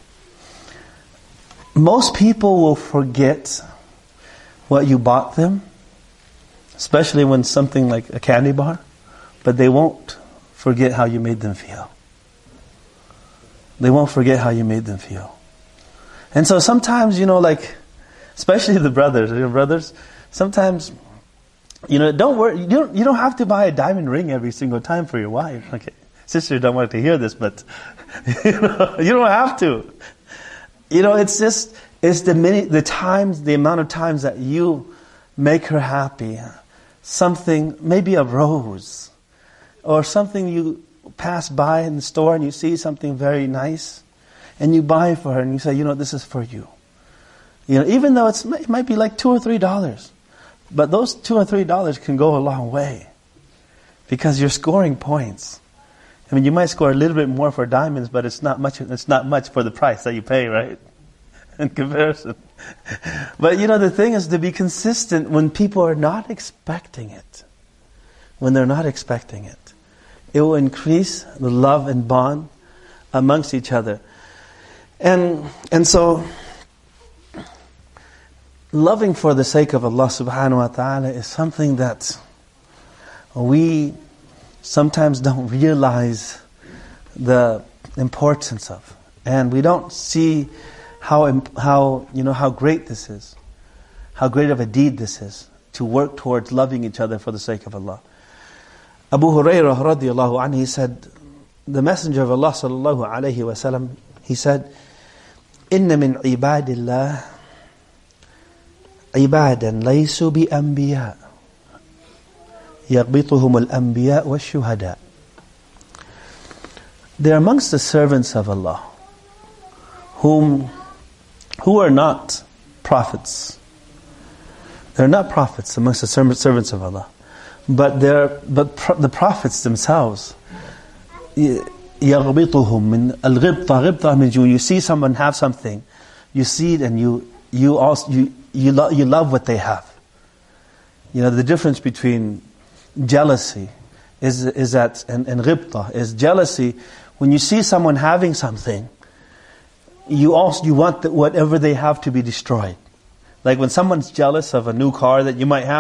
Most people will forget what you bought them, especially when something like a candy bar, but they won't forget how you made them feel. They won't forget how you made them feel. And so sometimes, you know, like, especially the brothers, your brothers, sometimes, you know, don't worry, you don't, you don't have to buy a diamond ring every single time for your wife. Okay, sister don't want to hear this, but you know, you don't have to. You know, it's just, it's the many, the times, the amount of times that you make her happy. Something, maybe a rose, or something you pass by in the store and you see something very nice, and you buy it for her and you say, you know, this is for you. You know, even though it's, it might be like two or three dollars, but those two or three dollars can go a long way, because you're scoring points. I mean, you might score a little bit more for diamonds, but it's not much. It's not much for the price that you pay, right? In comparison. But you know, the thing is to be consistent when people are not expecting it. When they're not expecting it, it will increase the love and bond amongst each other. And and so, loving for the sake of Allah Subhanahu wa Taala is something that we sometimes don't realize the importance of, and we don't see how how you know how great this is, how great of a deed this is, to work towards loving each other for the sake of Allah. Abu Hurairah radiallahu anhu, he said, the Messenger of Allah sallallahu alayhi wasallam, he said, "Inna min ibadillah ibadan laysu bi anbiya." يَغْبِطُهُمُ الْأَنْبِيَاءُ وَالشُّهَدَاءُ. They are amongst the servants of Allah, whom, who are not prophets. They're not prophets amongst the servants of Allah, but they're but pro- the prophets themselves. يَغْبِطُهُم مِنْ الْغِبْطَ غِبْطَ means when you see someone have something, you see it and you you also you you, lo- you love what they have. You know, the difference between jealousy is is that, and, and ghibta is jealousy. When you see someone having something, you also you want that whatever they have to be destroyed. Like when someone's jealous of a new car that you might have,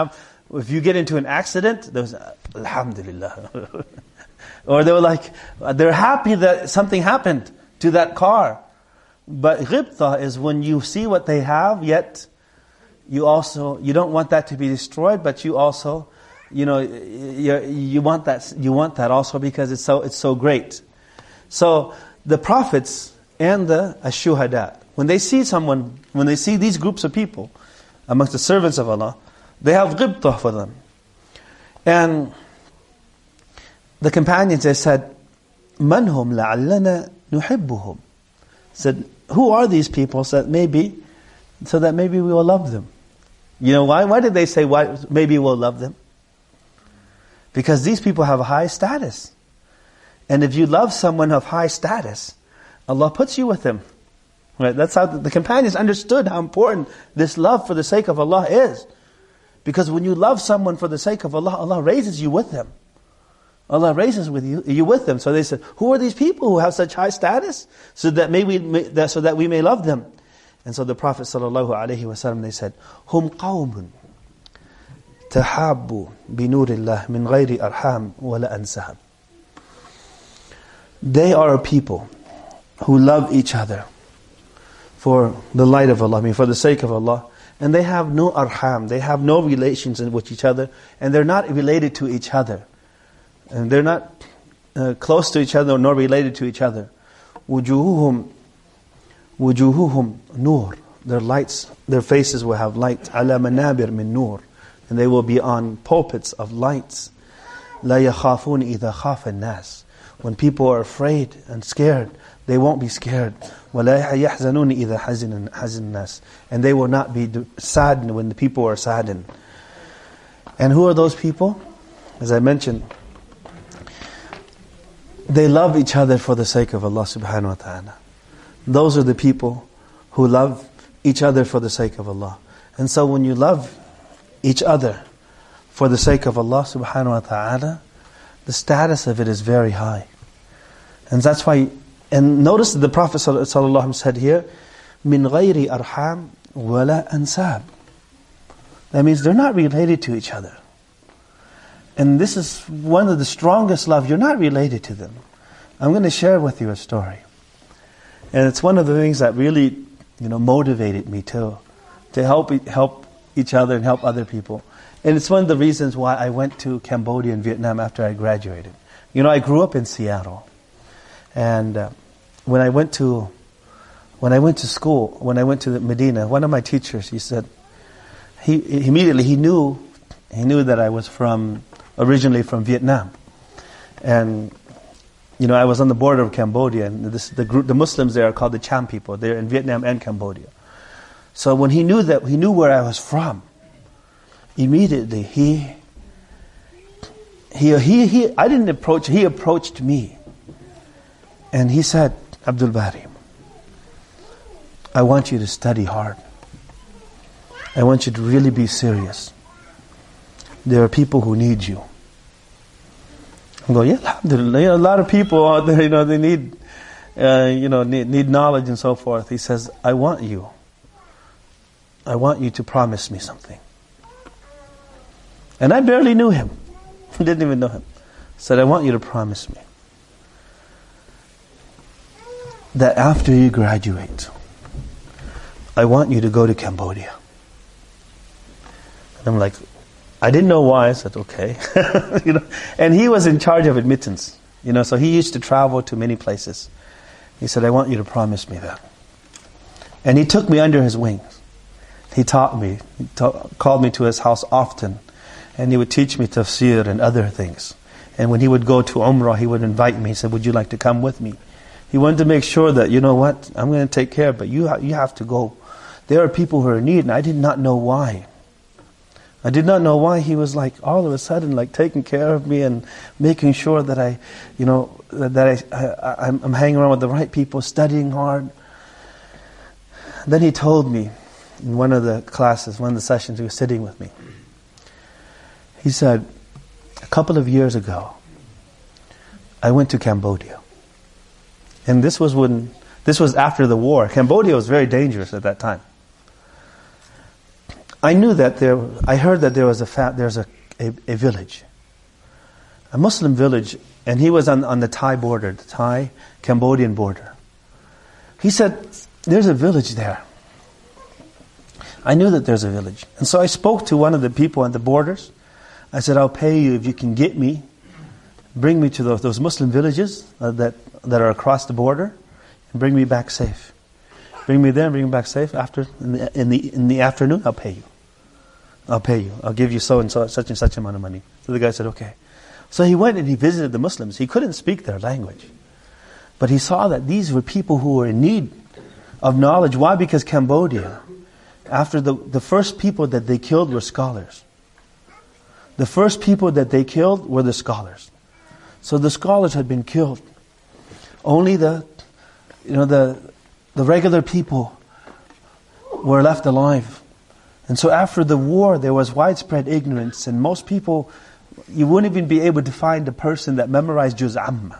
if you get into an accident, there was, Alhamdulillah. Or they were like, they're happy that something happened to that car. But ghibta is when you see what they have, yet you also, you don't want that to be destroyed, but you also, you know, you, you want that, you want that also because it's so, it's so great. So the prophets and the ashuhada, when they see someone, when they see these groups of people amongst the servants of Allah, they have ghibta for them. And the companions, they said, "Man hum la'allana nuhibbuhum." Said, who are these people? So that maybe, so that maybe we will love them. You know why? Why did they say why? Maybe we'll love them? Because these people have a high status, and if you love someone of high status, Allah puts you with them. Right? That's how the, the companions understood how important this love for the sake of Allah is. Because when you love someone for the sake of Allah, Allah raises you with them. Allah raises with you, you with them. So they said, who are these people who have such high status? So that may we, may, that, so that we may love them. And so the Prophet sallallahu alaihi wasallam, they said, "Hum qawmun tahabbu bi nurillah min ghayri arham wala ansab." They are a people who love each other for the light of Allah, I mean for the sake of Allah. And they have no arham, they have no relations with each other, and they're not related to each other. And they're not uh, close to each other nor related to each other. Wujuhuhum, wujuhuhum nur. Their lights, their faces will have light. Ala manabir min nur. And they will be on pulpits of lights. La yakhafun idha khafa nas. When people are afraid and scared, they won't be scared. وَلَا يَحْزَنُونَ إِذَا حَزِنَ النَّاسِ. And they will not be saddened when the people are saddened. And who are those people? As I mentioned, they love each other for the sake of Allah subhanahu wa ta'ala. Those are the people who love each other for the sake of Allah. And so when you love each other for the sake of Allah subhanahu wa ta'ala, the status of it is very high. And that's why, and notice that the Prophet sallallahu alaihi wasallam said here, "Min ghayri arham wala ansab." That means they're not related to each other. And this is one of the strongest love. You're not related to them. I'm going to share with you a story. And it's one of the things that really, you know, motivated me to, to help help each other and help other people. And it's one of the reasons why I went to Cambodia and Vietnam after I graduated. You know, I grew up in Seattle. And uh, when I went to when I went to school, when I went to the Medina, one of my teachers, he said, he immediately he knew he knew that I was from originally from Vietnam. And you know, I was on the border of Cambodia, and this, the group, the Muslims there are called the Cham people. They're in Vietnam and Cambodia. So when he knew that, he knew where I was from. Immediately, he, he, he, he, I didn't approach, he approached me. And he said, "Abdul Bari, I want you to study hard. I want you to really be serious. There are people who need you." I go, "Yeah, alhamdulillah, you know, a lot of people out there, you know, they need, uh, you know, need, need knowledge and so forth." He says, "I want you, I want you to promise me something." And I barely knew him. I didn't even know him. He said, "I want you to promise me that after you graduate, I want you to go to Cambodia." And I'm like, I didn't know why. I said, okay. you know, and he was in charge of admittance. You know, so he used to travel to many places. He said, "I want you to promise me that." And he took me under his wings. He taught me. He ta- called me to his house often. And he would teach me tafsir and other things. And when he would go to Umrah, he would invite me. He said, "Would you like to come with me?" He wanted to make sure that, you know what, I'm going to take care, but you ha- you have to go. There are people who are in need, and I did not know why. I did not know why he was like, all of a sudden, like taking care of me and making sure that I, you know, that I, I I'm, I'm hanging around with the right people, studying hard. Then he told me, in one of the classes, one of the sessions, he was sitting with me. He said, "A couple of years ago, I went to Cambodia. And this was when, this was after the war. Cambodia was very dangerous at that time. I knew that there, I heard that there was a, fa- there's a, a, a village, a Muslim village, and he was on, on the Thai border, the Thai-Cambodian border. He said, there's a village there. I knew that there's a village. And so I spoke to one of the people on the borders. I said, I'll pay you if you can get me, bring me to those, those Muslim villages uh, that, that are across the border, and bring me back safe. Bring me there and bring me back safe. After, in the, in the, in the afternoon, I'll pay you. I'll pay you. I'll give you so and so, such and such amount of money. So the guy said, okay. So he went and he visited the Muslims. He couldn't speak their language. But he saw that these were people who were in need of knowledge. Why? Because Cambodia, after the, the first people that they killed were scholars. The first people that they killed were the scholars. So the scholars had been killed. Only the, you know, the, the regular people were left alive. And so after the war, there was widespread ignorance, and most people, you wouldn't even be able to find a person that memorized Juz Amma.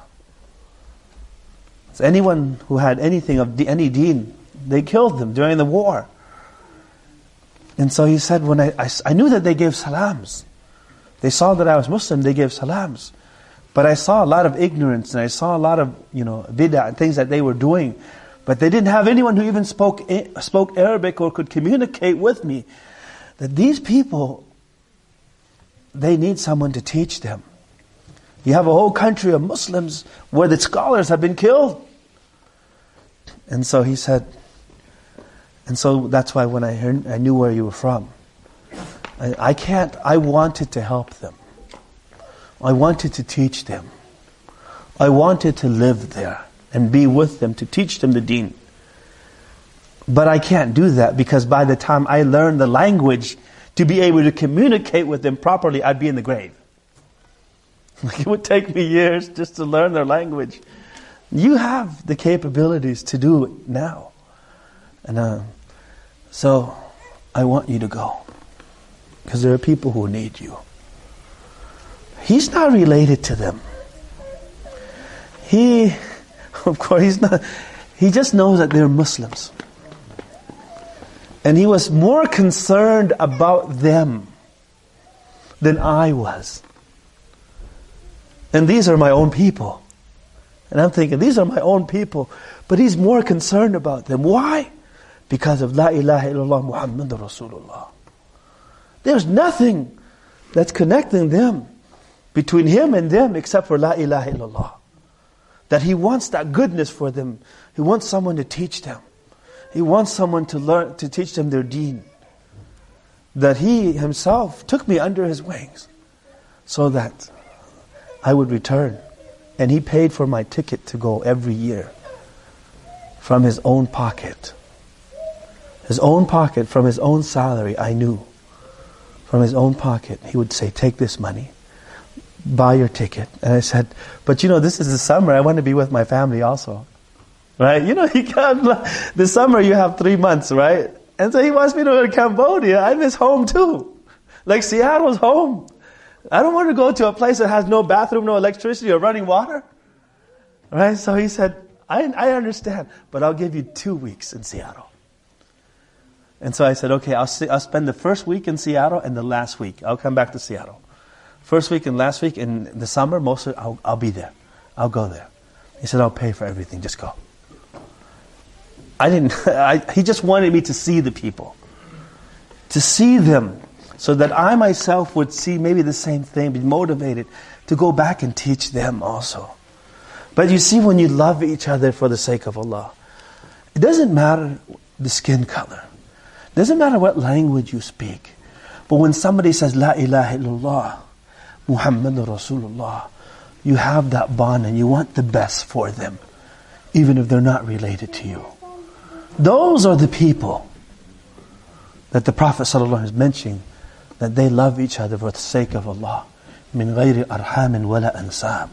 So anyone who had anything of de- any deen, they killed them during the war. And so he said, when I, I, I knew that they gave salams. They saw that I was Muslim, they gave salams. But I saw a lot of ignorance, and I saw a lot of, you know, bid'ah and things that they were doing. But they didn't have anyone who even spoke spoke Arabic or could communicate with me. That these people, they need someone to teach them. You have a whole country of Muslims where the scholars have been killed. And so he said, and so that's why when I heard, I knew where you were from. I, I can't, I wanted to help them. I wanted to teach them. I wanted to live there and be with them to teach them the deen. But I can't do that because by the time I learn the language to be able to communicate with them properly, I'd be in the grave. It would take me years just to learn their language. You have the capabilities to do it now. And uh, so I want you to go. Because there are people who need you. He's not related to them. He, of course, he's not. He just knows that they're Muslims. And he was more concerned about them than I was. And these are my own people. And I'm thinking, these are my own people. But he's more concerned about them. Why? Because of La ilaha illallah Muhammadur Rasulullah. There's nothing that's connecting them, between him and them, except for La ilaha illallah. That he wants that goodness for them. He wants someone to teach them. He wants someone to learn, to teach them their deen. That he himself took me under his wings so that I would return. And he paid for my ticket to go every year from his own pocket. His own pocket, from his own salary, I knew. From his own pocket, he would say, take this money, buy your ticket. And I said, but you know, this is the summer, I want to be with my family also. Right? You know, you can't, the summer you have three months, right? And so he wants me to go to Cambodia. I miss home too. Like Seattle's home. I don't want to go to a place that has no bathroom, no electricity, or running water. Right? So he said, I, I understand, but I'll give you two weeks in Seattle. And so I said, okay, I'll, see, I'll spend the first week in Seattle and the last week. I'll come back to Seattle. First week and last week in the summer, most of it, I'll, I'll be there. I'll go there. He said, I'll pay for everything. Just go. I didn't, I, he just wanted me to see the people. To see them. So that I myself would see maybe the same thing, be motivated to go back and teach them also. But you see, when you love each other for the sake of Allah, it doesn't matter the skin color. It doesn't matter what language you speak. But when somebody says, La ilaha illallah, Muhammadur Rasulullah, you have that bond and you want the best for them, even if they're not related to you. Those are the people that the Prophet ﷺ is mentioning, that they love each other for the sake of Allah. Min ghayri arhamin wala ansab.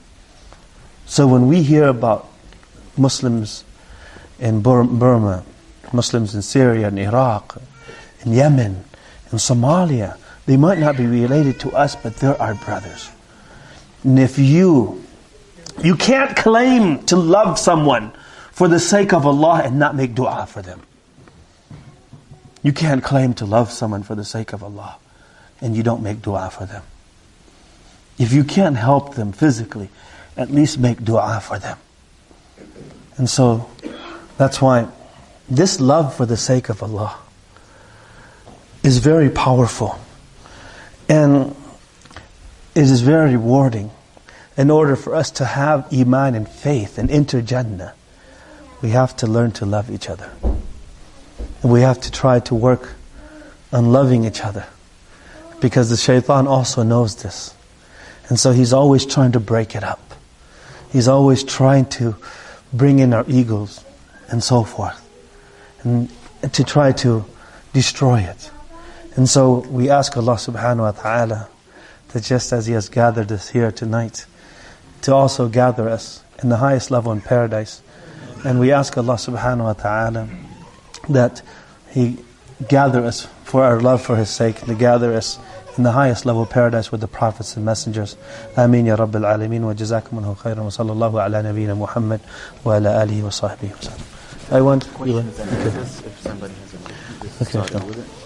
So when we hear about Muslims in Burma, Muslims in Syria and Iraq, in Yemen, in Somalia, they might not be related to us, but they're our brothers. And if you, you can't claim to love someone for the sake of Allah and not make dua for them. You can't claim to love someone for the sake of Allah and you don't make dua for them. If you can't help them physically, at least make dua for them. And so, that's why this love for the sake of Allah is very powerful. And it is very rewarding. In order for us to have iman and faith and enter Jannah, we have to learn to love each other. And we have to try to work on loving each other. Because the shaitan also knows this. And so he's always trying to break it up. He's always trying to bring in our egos and so forth. And to try to destroy it. And so we ask Allah subhanahu wa ta'ala that just as He has gathered us here tonight, to also gather us in the highest level in paradise. And we ask Allah subhanahu wa ta'ala that He gather us for our love for His sake, to gather us in the highest level of paradise with the prophets and messengers. Ameen ya Rabbil Alameen wa jazakumullahu khairan wa sallallahu ala nabiyyina Muhammad wa ala alihi wa sahbihi wa sallam. I want questions and okay. answers if somebody has a Okay, start sure. with it.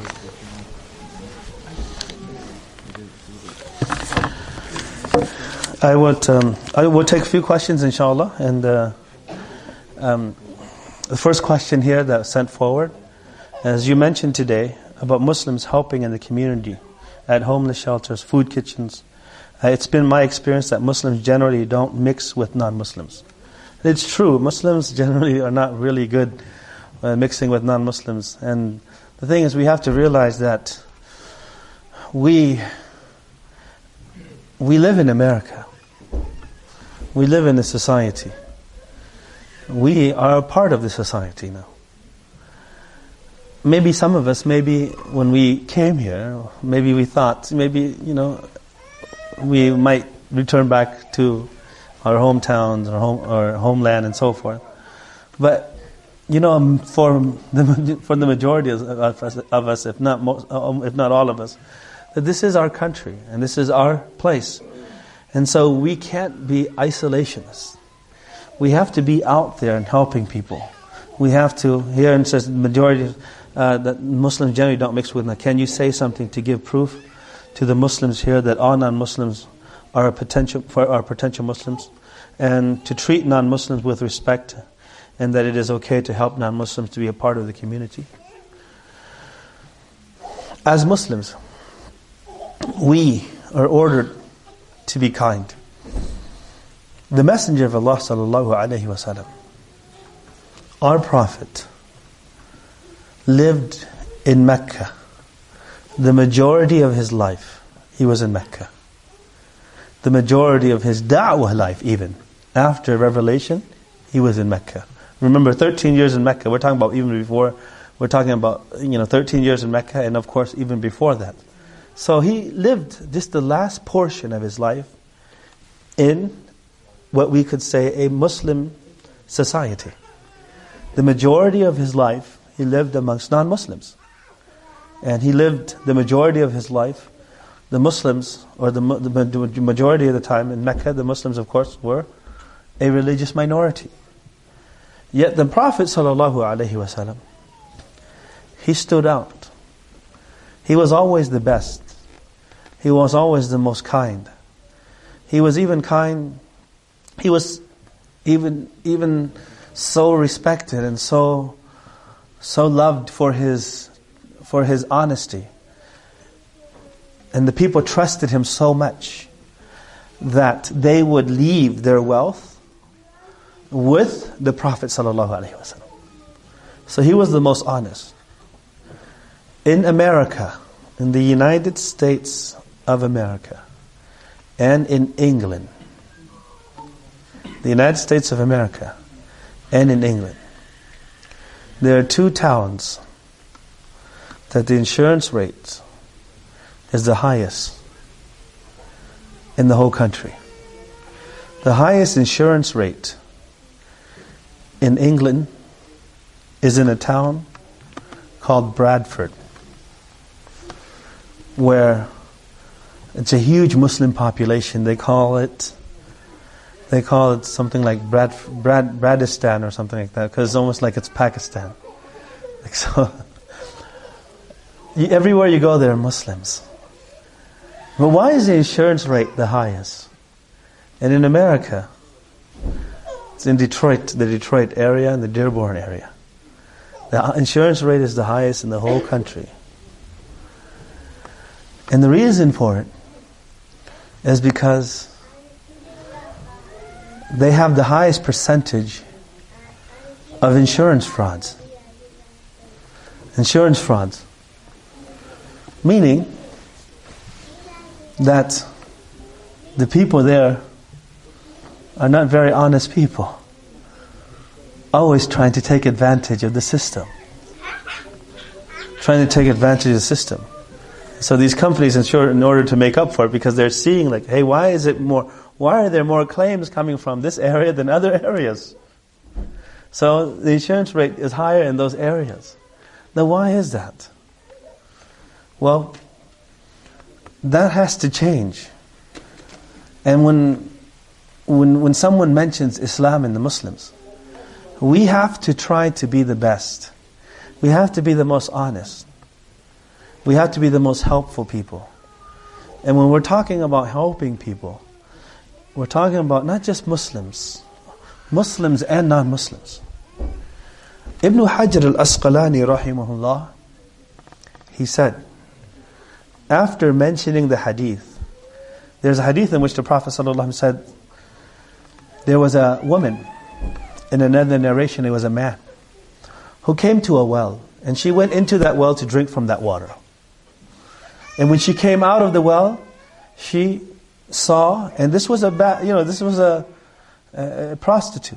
I would um, I will take a few questions inshallah, and uh, um, the first question here that was sent forward, as you mentioned today, about Muslims helping in the community at homeless shelters, food kitchens. Uh, it's been my experience that Muslims generally don't mix with non-Muslims. It's true, Muslims generally are not really good uh, mixing with non-Muslims, and the thing is we have to realize that we we live in America. We live in a society. We are a part of the society now. Maybe some of us, maybe when we came here, maybe we thought, maybe, you know, we might return back to our hometowns or home or homeland and so forth. But, you know, for the for the majority of us, of us if not most, if not all of us, that this is our country and this is our place. And so we can't be isolationists. We have to be out there and helping people. We have to, here it says the majority uh, that Muslims generally don't mix with. Now, can you say something to give proof to the Muslims here that all non-Muslims are a potential for are potential Muslims, and to treat non-Muslims with respect, and that it is okay to help non-Muslims to be a part of the community? As Muslims, we are ordered to be kind. The Messenger of Allah sallallahu alaihi wasallam, our Prophet, lived in Mecca. The majority of his life, he was in Mecca. The majority of his da'wah life, even after revelation, he was in Mecca. Remember, thirteen years in Mecca. We're talking about even before. We're talking about you know thirteen years in Mecca, and of course even before that. So he lived just the last portion of his life in what we could say a Muslim society. The majority of his life, he lived amongst non-Muslims. And he lived the majority of his life, the Muslims, or the, the majority of the time in Mecca, the Muslims of course were a religious minority. Yet the Prophet ﷺ, he stood out. He was always the best. He was always the most kind. He was even kind, he was even even so respected and so so loved for his for his honesty. And the people trusted him so much that they would leave their wealth with the Prophet ﷺ. So he was the most honest. In America, in the United States of America, and in England, the United States of America, and in England, there are two towns that the insurance rate is the highest in the whole country. The highest insurance rate in England is in a town called Bradford, where it's a huge Muslim population. They call it, they call it something like Brad, Brad, Bradistan or something like that, because it's almost like it's Pakistan. Like so, You, everywhere you go, there are Muslims. But why is the insurance rate the highest? And in America, it's in Detroit, the Detroit area and the Dearborn area. The insurance rate is the highest in the whole country. And the reason for it is because they have the highest percentage of insurance frauds. Insurance frauds. Meaning that the people there are not very honest people. Always trying to take advantage of the system. Trying to take advantage of the system. So these companies insure in order to make up for it, because they're seeing like, hey, why is it more, why are there more claims coming from this area than other areas? So the insurance rate is higher in those areas. Now why is that? Well, that has to change. And when when when someone mentions Islam and the Muslims, we have to try to be the best. We have to be the most honest. We have to be the most helpful people. And when we're talking about helping people, we're talking about not just Muslims, Muslims and non-Muslims. Ibn Hajar al-Asqalani rahimahullah, he said, after mentioning the hadith, there's a hadith in which the Prophet ﷺ said, there was a woman, in another narration it was a man, who came to a well, and she went into that well to drink from that water. And when she came out of the well, she saw, and this was a ba- you know, this was a, a, a prostitute.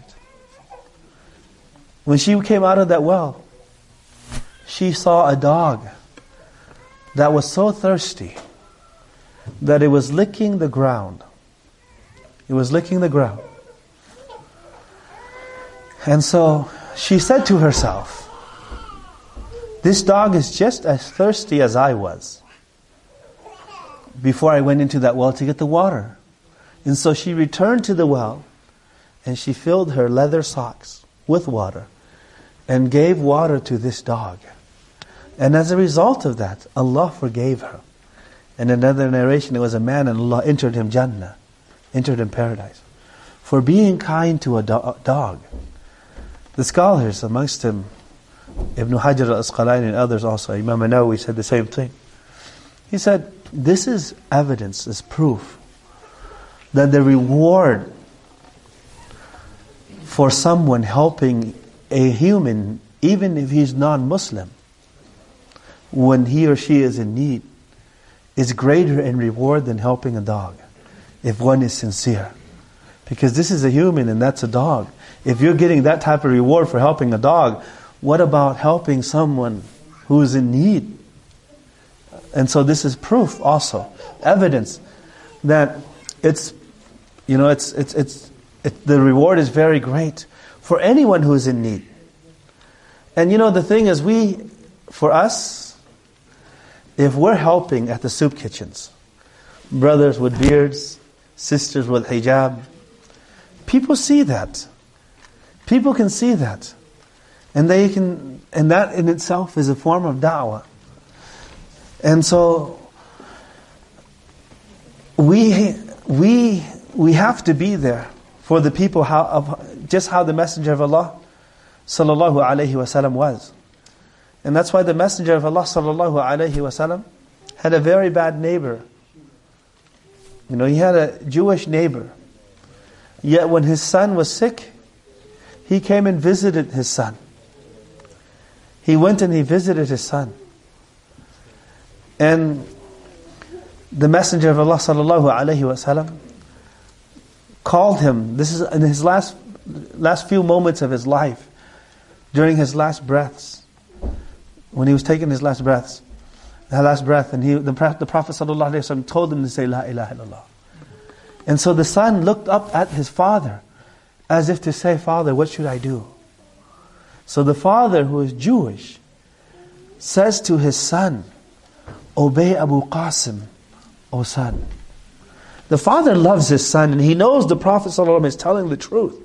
When she came out of that well, she saw a dog that was so thirsty that it was licking the ground. It was licking the ground. And so she said to herself, this dog is just as thirsty as I was before I went into that well to get the water. And so she returned to the well and she filled her leather socks with water and gave water to this dog. And as a result of that, Allah forgave her. In another narration, it was a man and Allah entered him Jannah, entered him paradise, for being kind to a do- dog. The scholars, amongst them, Ibn Hajar al-Asqalani and others also, Imam Nawawi said the same thing. He said, this is evidence, is proof that the reward for someone helping a human, even if he's non-Muslim, when he or she is in need, is greater in reward than helping a dog, if one is sincere. Because this is a human and that's a dog. If you're getting that type of reward for helping a dog, what about helping someone who's in need? And so this is proof also, evidence that it's, you know, it's it's it's it, the reward is very great for anyone who is in need. And you know, the thing is, we, for us, if we're helping at the soup kitchens, brothers with beards, sisters with hijab, people see that. People can see that. And they can, and that in itself is a form of da'wah. And so we we we have to be there for the people, how of just how the Messenger of Allah sallallahu alaihi wasallam was. And that's why the Messenger of Allah sallallahu alaihi wasallam had a very bad neighbor. You know, he had a Jewish neighbor. Yet when his son was sick, he came and visited his son. He went and he visited his son. And the Messenger of Allah sallallahu alaihi wasallam called him. This is in his last last few moments of his life, during his last breaths, when he was taking his last breaths, the last breath, and he the, the Prophet sallallahu alaihi wasallam told him to say La ilaha illallah. And so the son looked up at his father, as if to say, Father, what should I do? So the father, who is Jewish, says to his son, Obey Abu Qasim, O son. The father loves his son and he knows the Prophet ﷺ is telling the truth.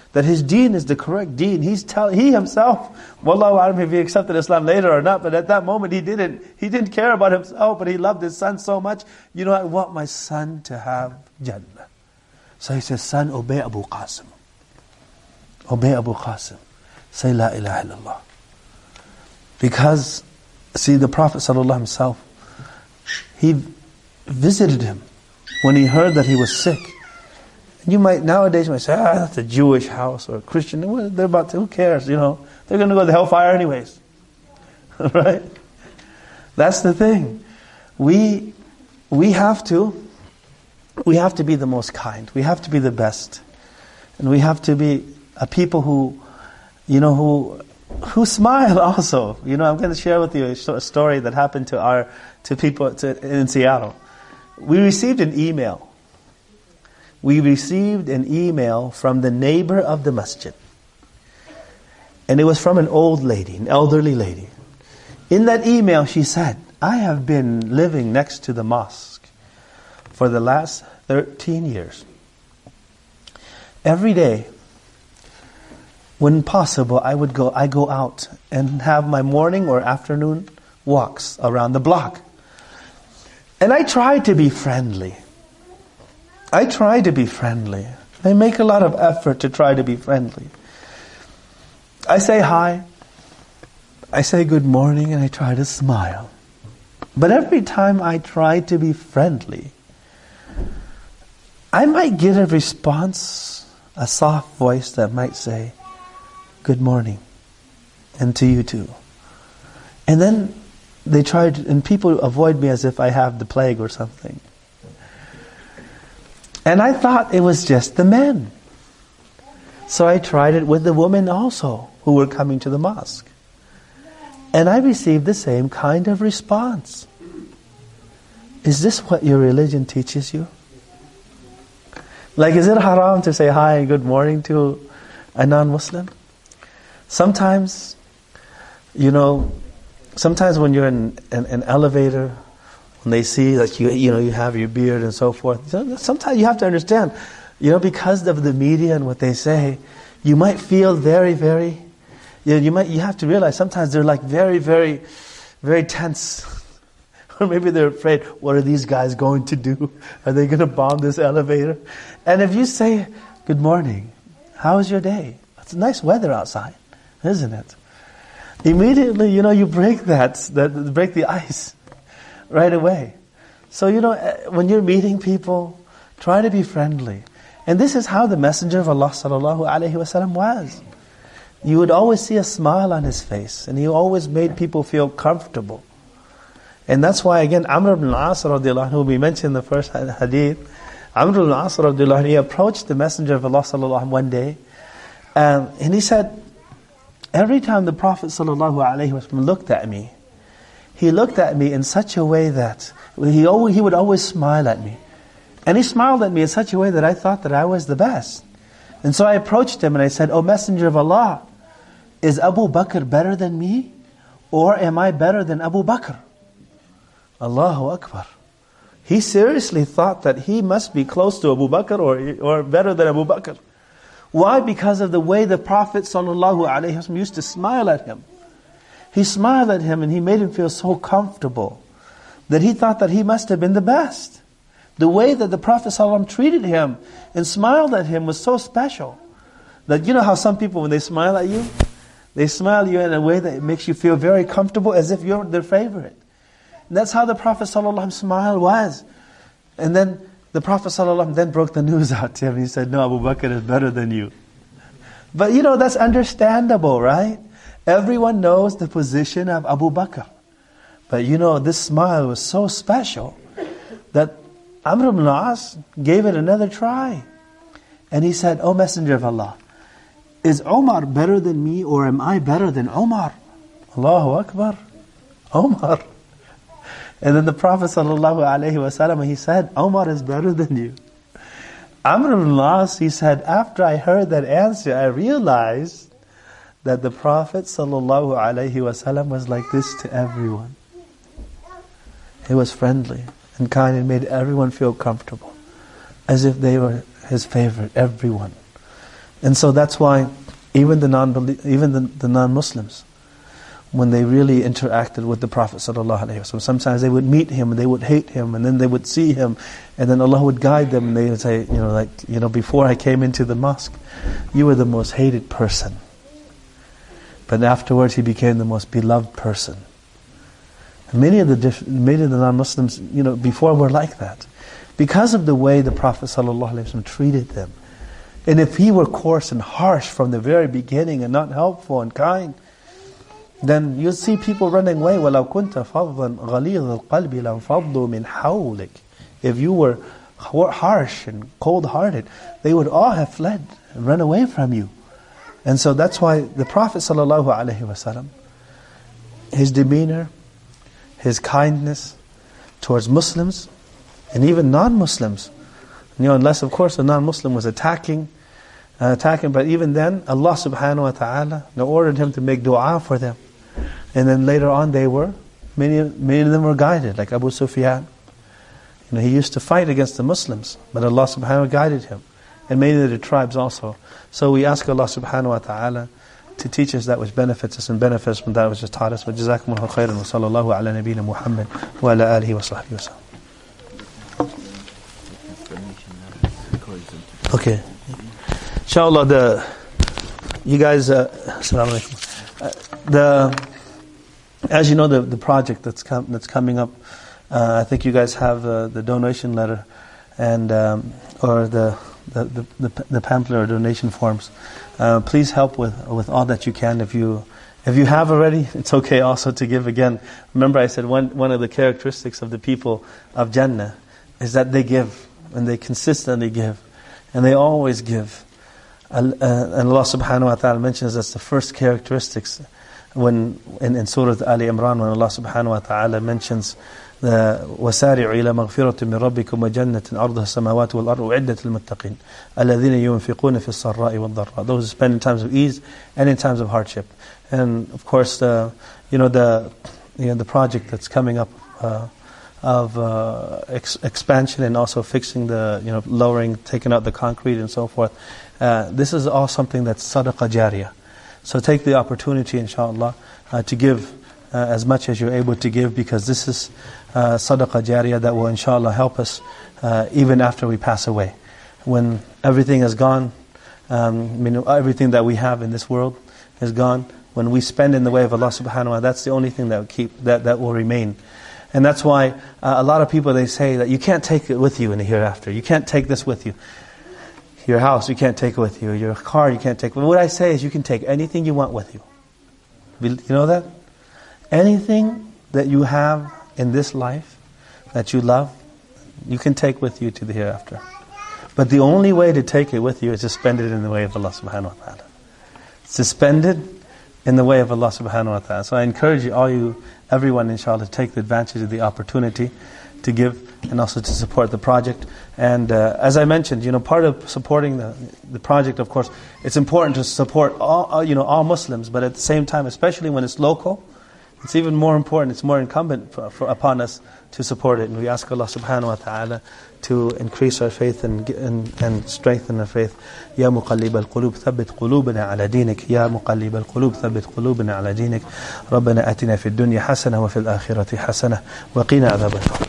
that his deen is the correct deen. He's tell, he himself, wallahu alam if he accepted Islam later or not, but at that moment he didn't. He didn't care about himself, but he loved his son so much. You know, I want my son to have Jannah. So he says, son, obey Abu Qasim. Obey Abu Qasim. Say La ilaha illallah. Because, see, the Prophet ﷺ himself, he visited him when he heard that he was sick. You might, nowadays, you might say, ah, that's a Jewish house or a Christian. Well, they're about to, who cares, you know? They're going to go to hellfire anyways. Right? That's the thing. We, we have to, we have to be the most kind. We have to be the best. And we have to be a people who, you know, who, who smile also. You know, I'm going to share with you a story that happened to our, to people to, in Seattle. We received an email. We received an email from the neighbor of the masjid. And it was from an old lady, an elderly lady. In that email she said, I have been living next to the mosque for the last thirteen years. Every day, when possible, I would go, I go out and have my morning or afternoon walks around the block. And I try to be friendly. I try to be friendly. I make a lot of effort to try to be friendly. I say hi. I say good morning and I try to smile. But every time I try to be friendly, I might get a response, a soft voice that might say, good morning, and to you too. And then they try to, and people avoid me as if I have the plague or something. And I thought it was just the men. So I tried it with the women also, who were coming to the mosque. And I received the same kind of response. Is this what your religion teaches you? Like, is it haram to say hi and good morning to a non-Muslim? Sometimes, you know, sometimes when you're in an, an elevator, when they see that you, you know, you have your beard and so forth, sometimes you have to understand, you know, because of the media and what they say, you might feel very, very, you know, you might, you have to realize sometimes they're like very, very, very tense. Or maybe they're afraid, what are these guys going to do? Are they going to bomb this elevator? And if you say, good morning, how was your day? It's nice weather outside, isn't it? Immediately, you know, you break that, that break the ice right away. So, you know, when you're meeting people, try to be friendly. And this is how the Messenger of Allah sallallahu alaihi wasallam was. You would always see a smile on his face, and he always made people feel comfortable. And that's why, again, Amr ibn al-As radiallahu anhu, we mentioned in the first hadith, Amr ibn al-As radiallahu anhu, he approached the Messenger of Allah sallallahu alaihi wasallam one day, um, and he said, every time the Prophet sallallahu alaihi wasallam looked at me, he looked at me in such a way that he always, he would always smile at me. And he smiled at me in such a way that I thought that I was the best. And so I approached him and I said, O Messenger of Allah, is Abu Bakr better than me? Or am I better than Abu Bakr? Allahu Akbar. He seriously thought that he must be close to Abu Bakr or, or better than Abu Bakr. Why? Because of the way the Prophet ﷺ used to smile at him. He smiled at him and he made him feel so comfortable that he thought that he must have been the best. The way that the Prophet ﷺ treated him and smiled at him was so special. That you know how some people, when they smile at you, they smile at you in a way that makes you feel very comfortable as if you're their favorite. And that's how the Prophet ﷺ smile was. And then the Prophet ﷺ then broke the news out to him. He said, no, Abu Bakr is better than you. But you know, that's understandable, right? Everyone knows the position of Abu Bakr. But you know, this smile was so special that Amr ibn al-As gave it another try. And he said, O Messenger of Allah, is Umar better than me or am I better than Umar? Allahu Akbar. Umar. And then the Prophet sallallahu alaihi wasallam, he said, Umar is better than you. Amr ibn al-As, he said, after I heard that answer, I realized that the Prophet sallallahu alaihi wasallam was like this to everyone. He was friendly and kind and made everyone feel comfortable, as if they were his favorite, everyone. And so that's why even the non even the, the non-Muslims, when they really interacted with the Prophet ﷺ, sometimes they would meet him and they would hate him, and then they would see him, and then Allah would guide them, and they would say, you know, like, you know, before I came into the mosque, you were the most hated person. But afterwards he became the most beloved person. And many of the diff- many of the non-Muslims, you know, before were like that, because of the way the Prophet ﷺ treated them. And if he were coarse and harsh from the very beginning and not helpful and kind, then you'll see people running away. وَلَوْ كُنْتَ فَضًّا غَلِيظَ الْقَلْبِ لَانْفَضُّوا مِنْ حَوْلِكَ. If you were harsh and cold-hearted, they would all have fled and run away from you. And so that's why the Prophet ﷺ, his demeanor, his kindness towards Muslims and even non-Muslims, you know, unless of course a non-Muslim was attacking, uh, attacking, but even then Allah subhanahu wa ta'ala ordered him to make dua for them. And then later on they were, many, many of them were guided, like Abu Sufyan. You know, he used to fight against the Muslims, but Allah subhanahu wa ta'ala guided him. And many of the tribes also. So we ask Allah subhanahu wa ta'ala to teach us that which benefits us and benefits from that which is taught us. Wa jazakumullahu khairan wa sallallahu ala nabiyyina Muhammad wa ala alihi wa sahbihi wa sallam. Okay. Inshallah, the, you guys, uh, assalamu alaikum. Uh, the, as you know, the, the project that's com- that's coming up, uh, I think you guys have uh, the donation letter and um, or the The, the, the, the pamphlet or donation forms. Uh, please help with with all that you can. If you if you have already, it's okay also to give again. Remember I said one, one of the characteristics of the people of Jannah is that they give, and they consistently give, and they always give. Uh, and Allah subhanahu wa ta'ala mentions that's the first characteristics when in, in Surah Ali Imran, when Allah subhanahu wa ta'ala mentions the وَسَارِعُوا إِلَى مَغْفِرَةٍ مِّن رَبِّكُمْ وَجَنَّةٍ عَرْضُهَا السَّمَاوَاتُ وَالْأَرْضُ أُعِدَّتْ لِلْمُتَّقِينَ الَّذِينَ يُنْفِقُونَ فِي السَّرَّاءِ وَالضَّرَّاءِ. Those who spend in times of ease and in times of hardship. And of course, the you know the you know the project that's coming up uh, of uh, ex- expansion and also fixing the you know lowering, taking out the concrete and so forth. Uh, this is all something that's sadaqah jariyah. So take the opportunity, inshallah, uh, to give uh, as much as you're able to give, because this is uh, sadaqah jariyah that will inshallah help us uh, even after we pass away. When everything is gone, um, I mean, everything that we have in this world is gone. When we spend in the way of Allah subhanahu wa ta'ala, that's the only thing that will keep that, that will remain. And that's why uh, a lot of people, they say that you can't take it with you in the hereafter. You can't take this with you. Your house, you can't take it with you. Your car, you can't take it with you. What I say is you can take anything you want with you. You know that? Anything that you have in this life that you love, you can take with you to the hereafter. But the only way to take it with you is to spend it in the way of Allah subhanahu wa ta'ala. To spend it in the way of Allah subhanahu wa ta'ala. So I encourage you, all you, everyone inshallah, to take the advantage of the opportunity to give and also to support the project. And uh, as I mentioned, you know, part of supporting the the project, of course, it's important to support all, you know, all Muslims, but at the same time, especially when it's local, it's even more important, it's more incumbent for, for, upon us to support it. And we ask Allah subhanahu wa ta'ala to increase our faith and, and, and strengthen our faith. Ya muqallib al-qulub, thabbit qulubana ala dinik. Ya muqallib al-qulub, thabbit qulubana ala dinik. Rabbana atina fi dunya hasana wa fil akhirati hasana wa qina adhab al-nar.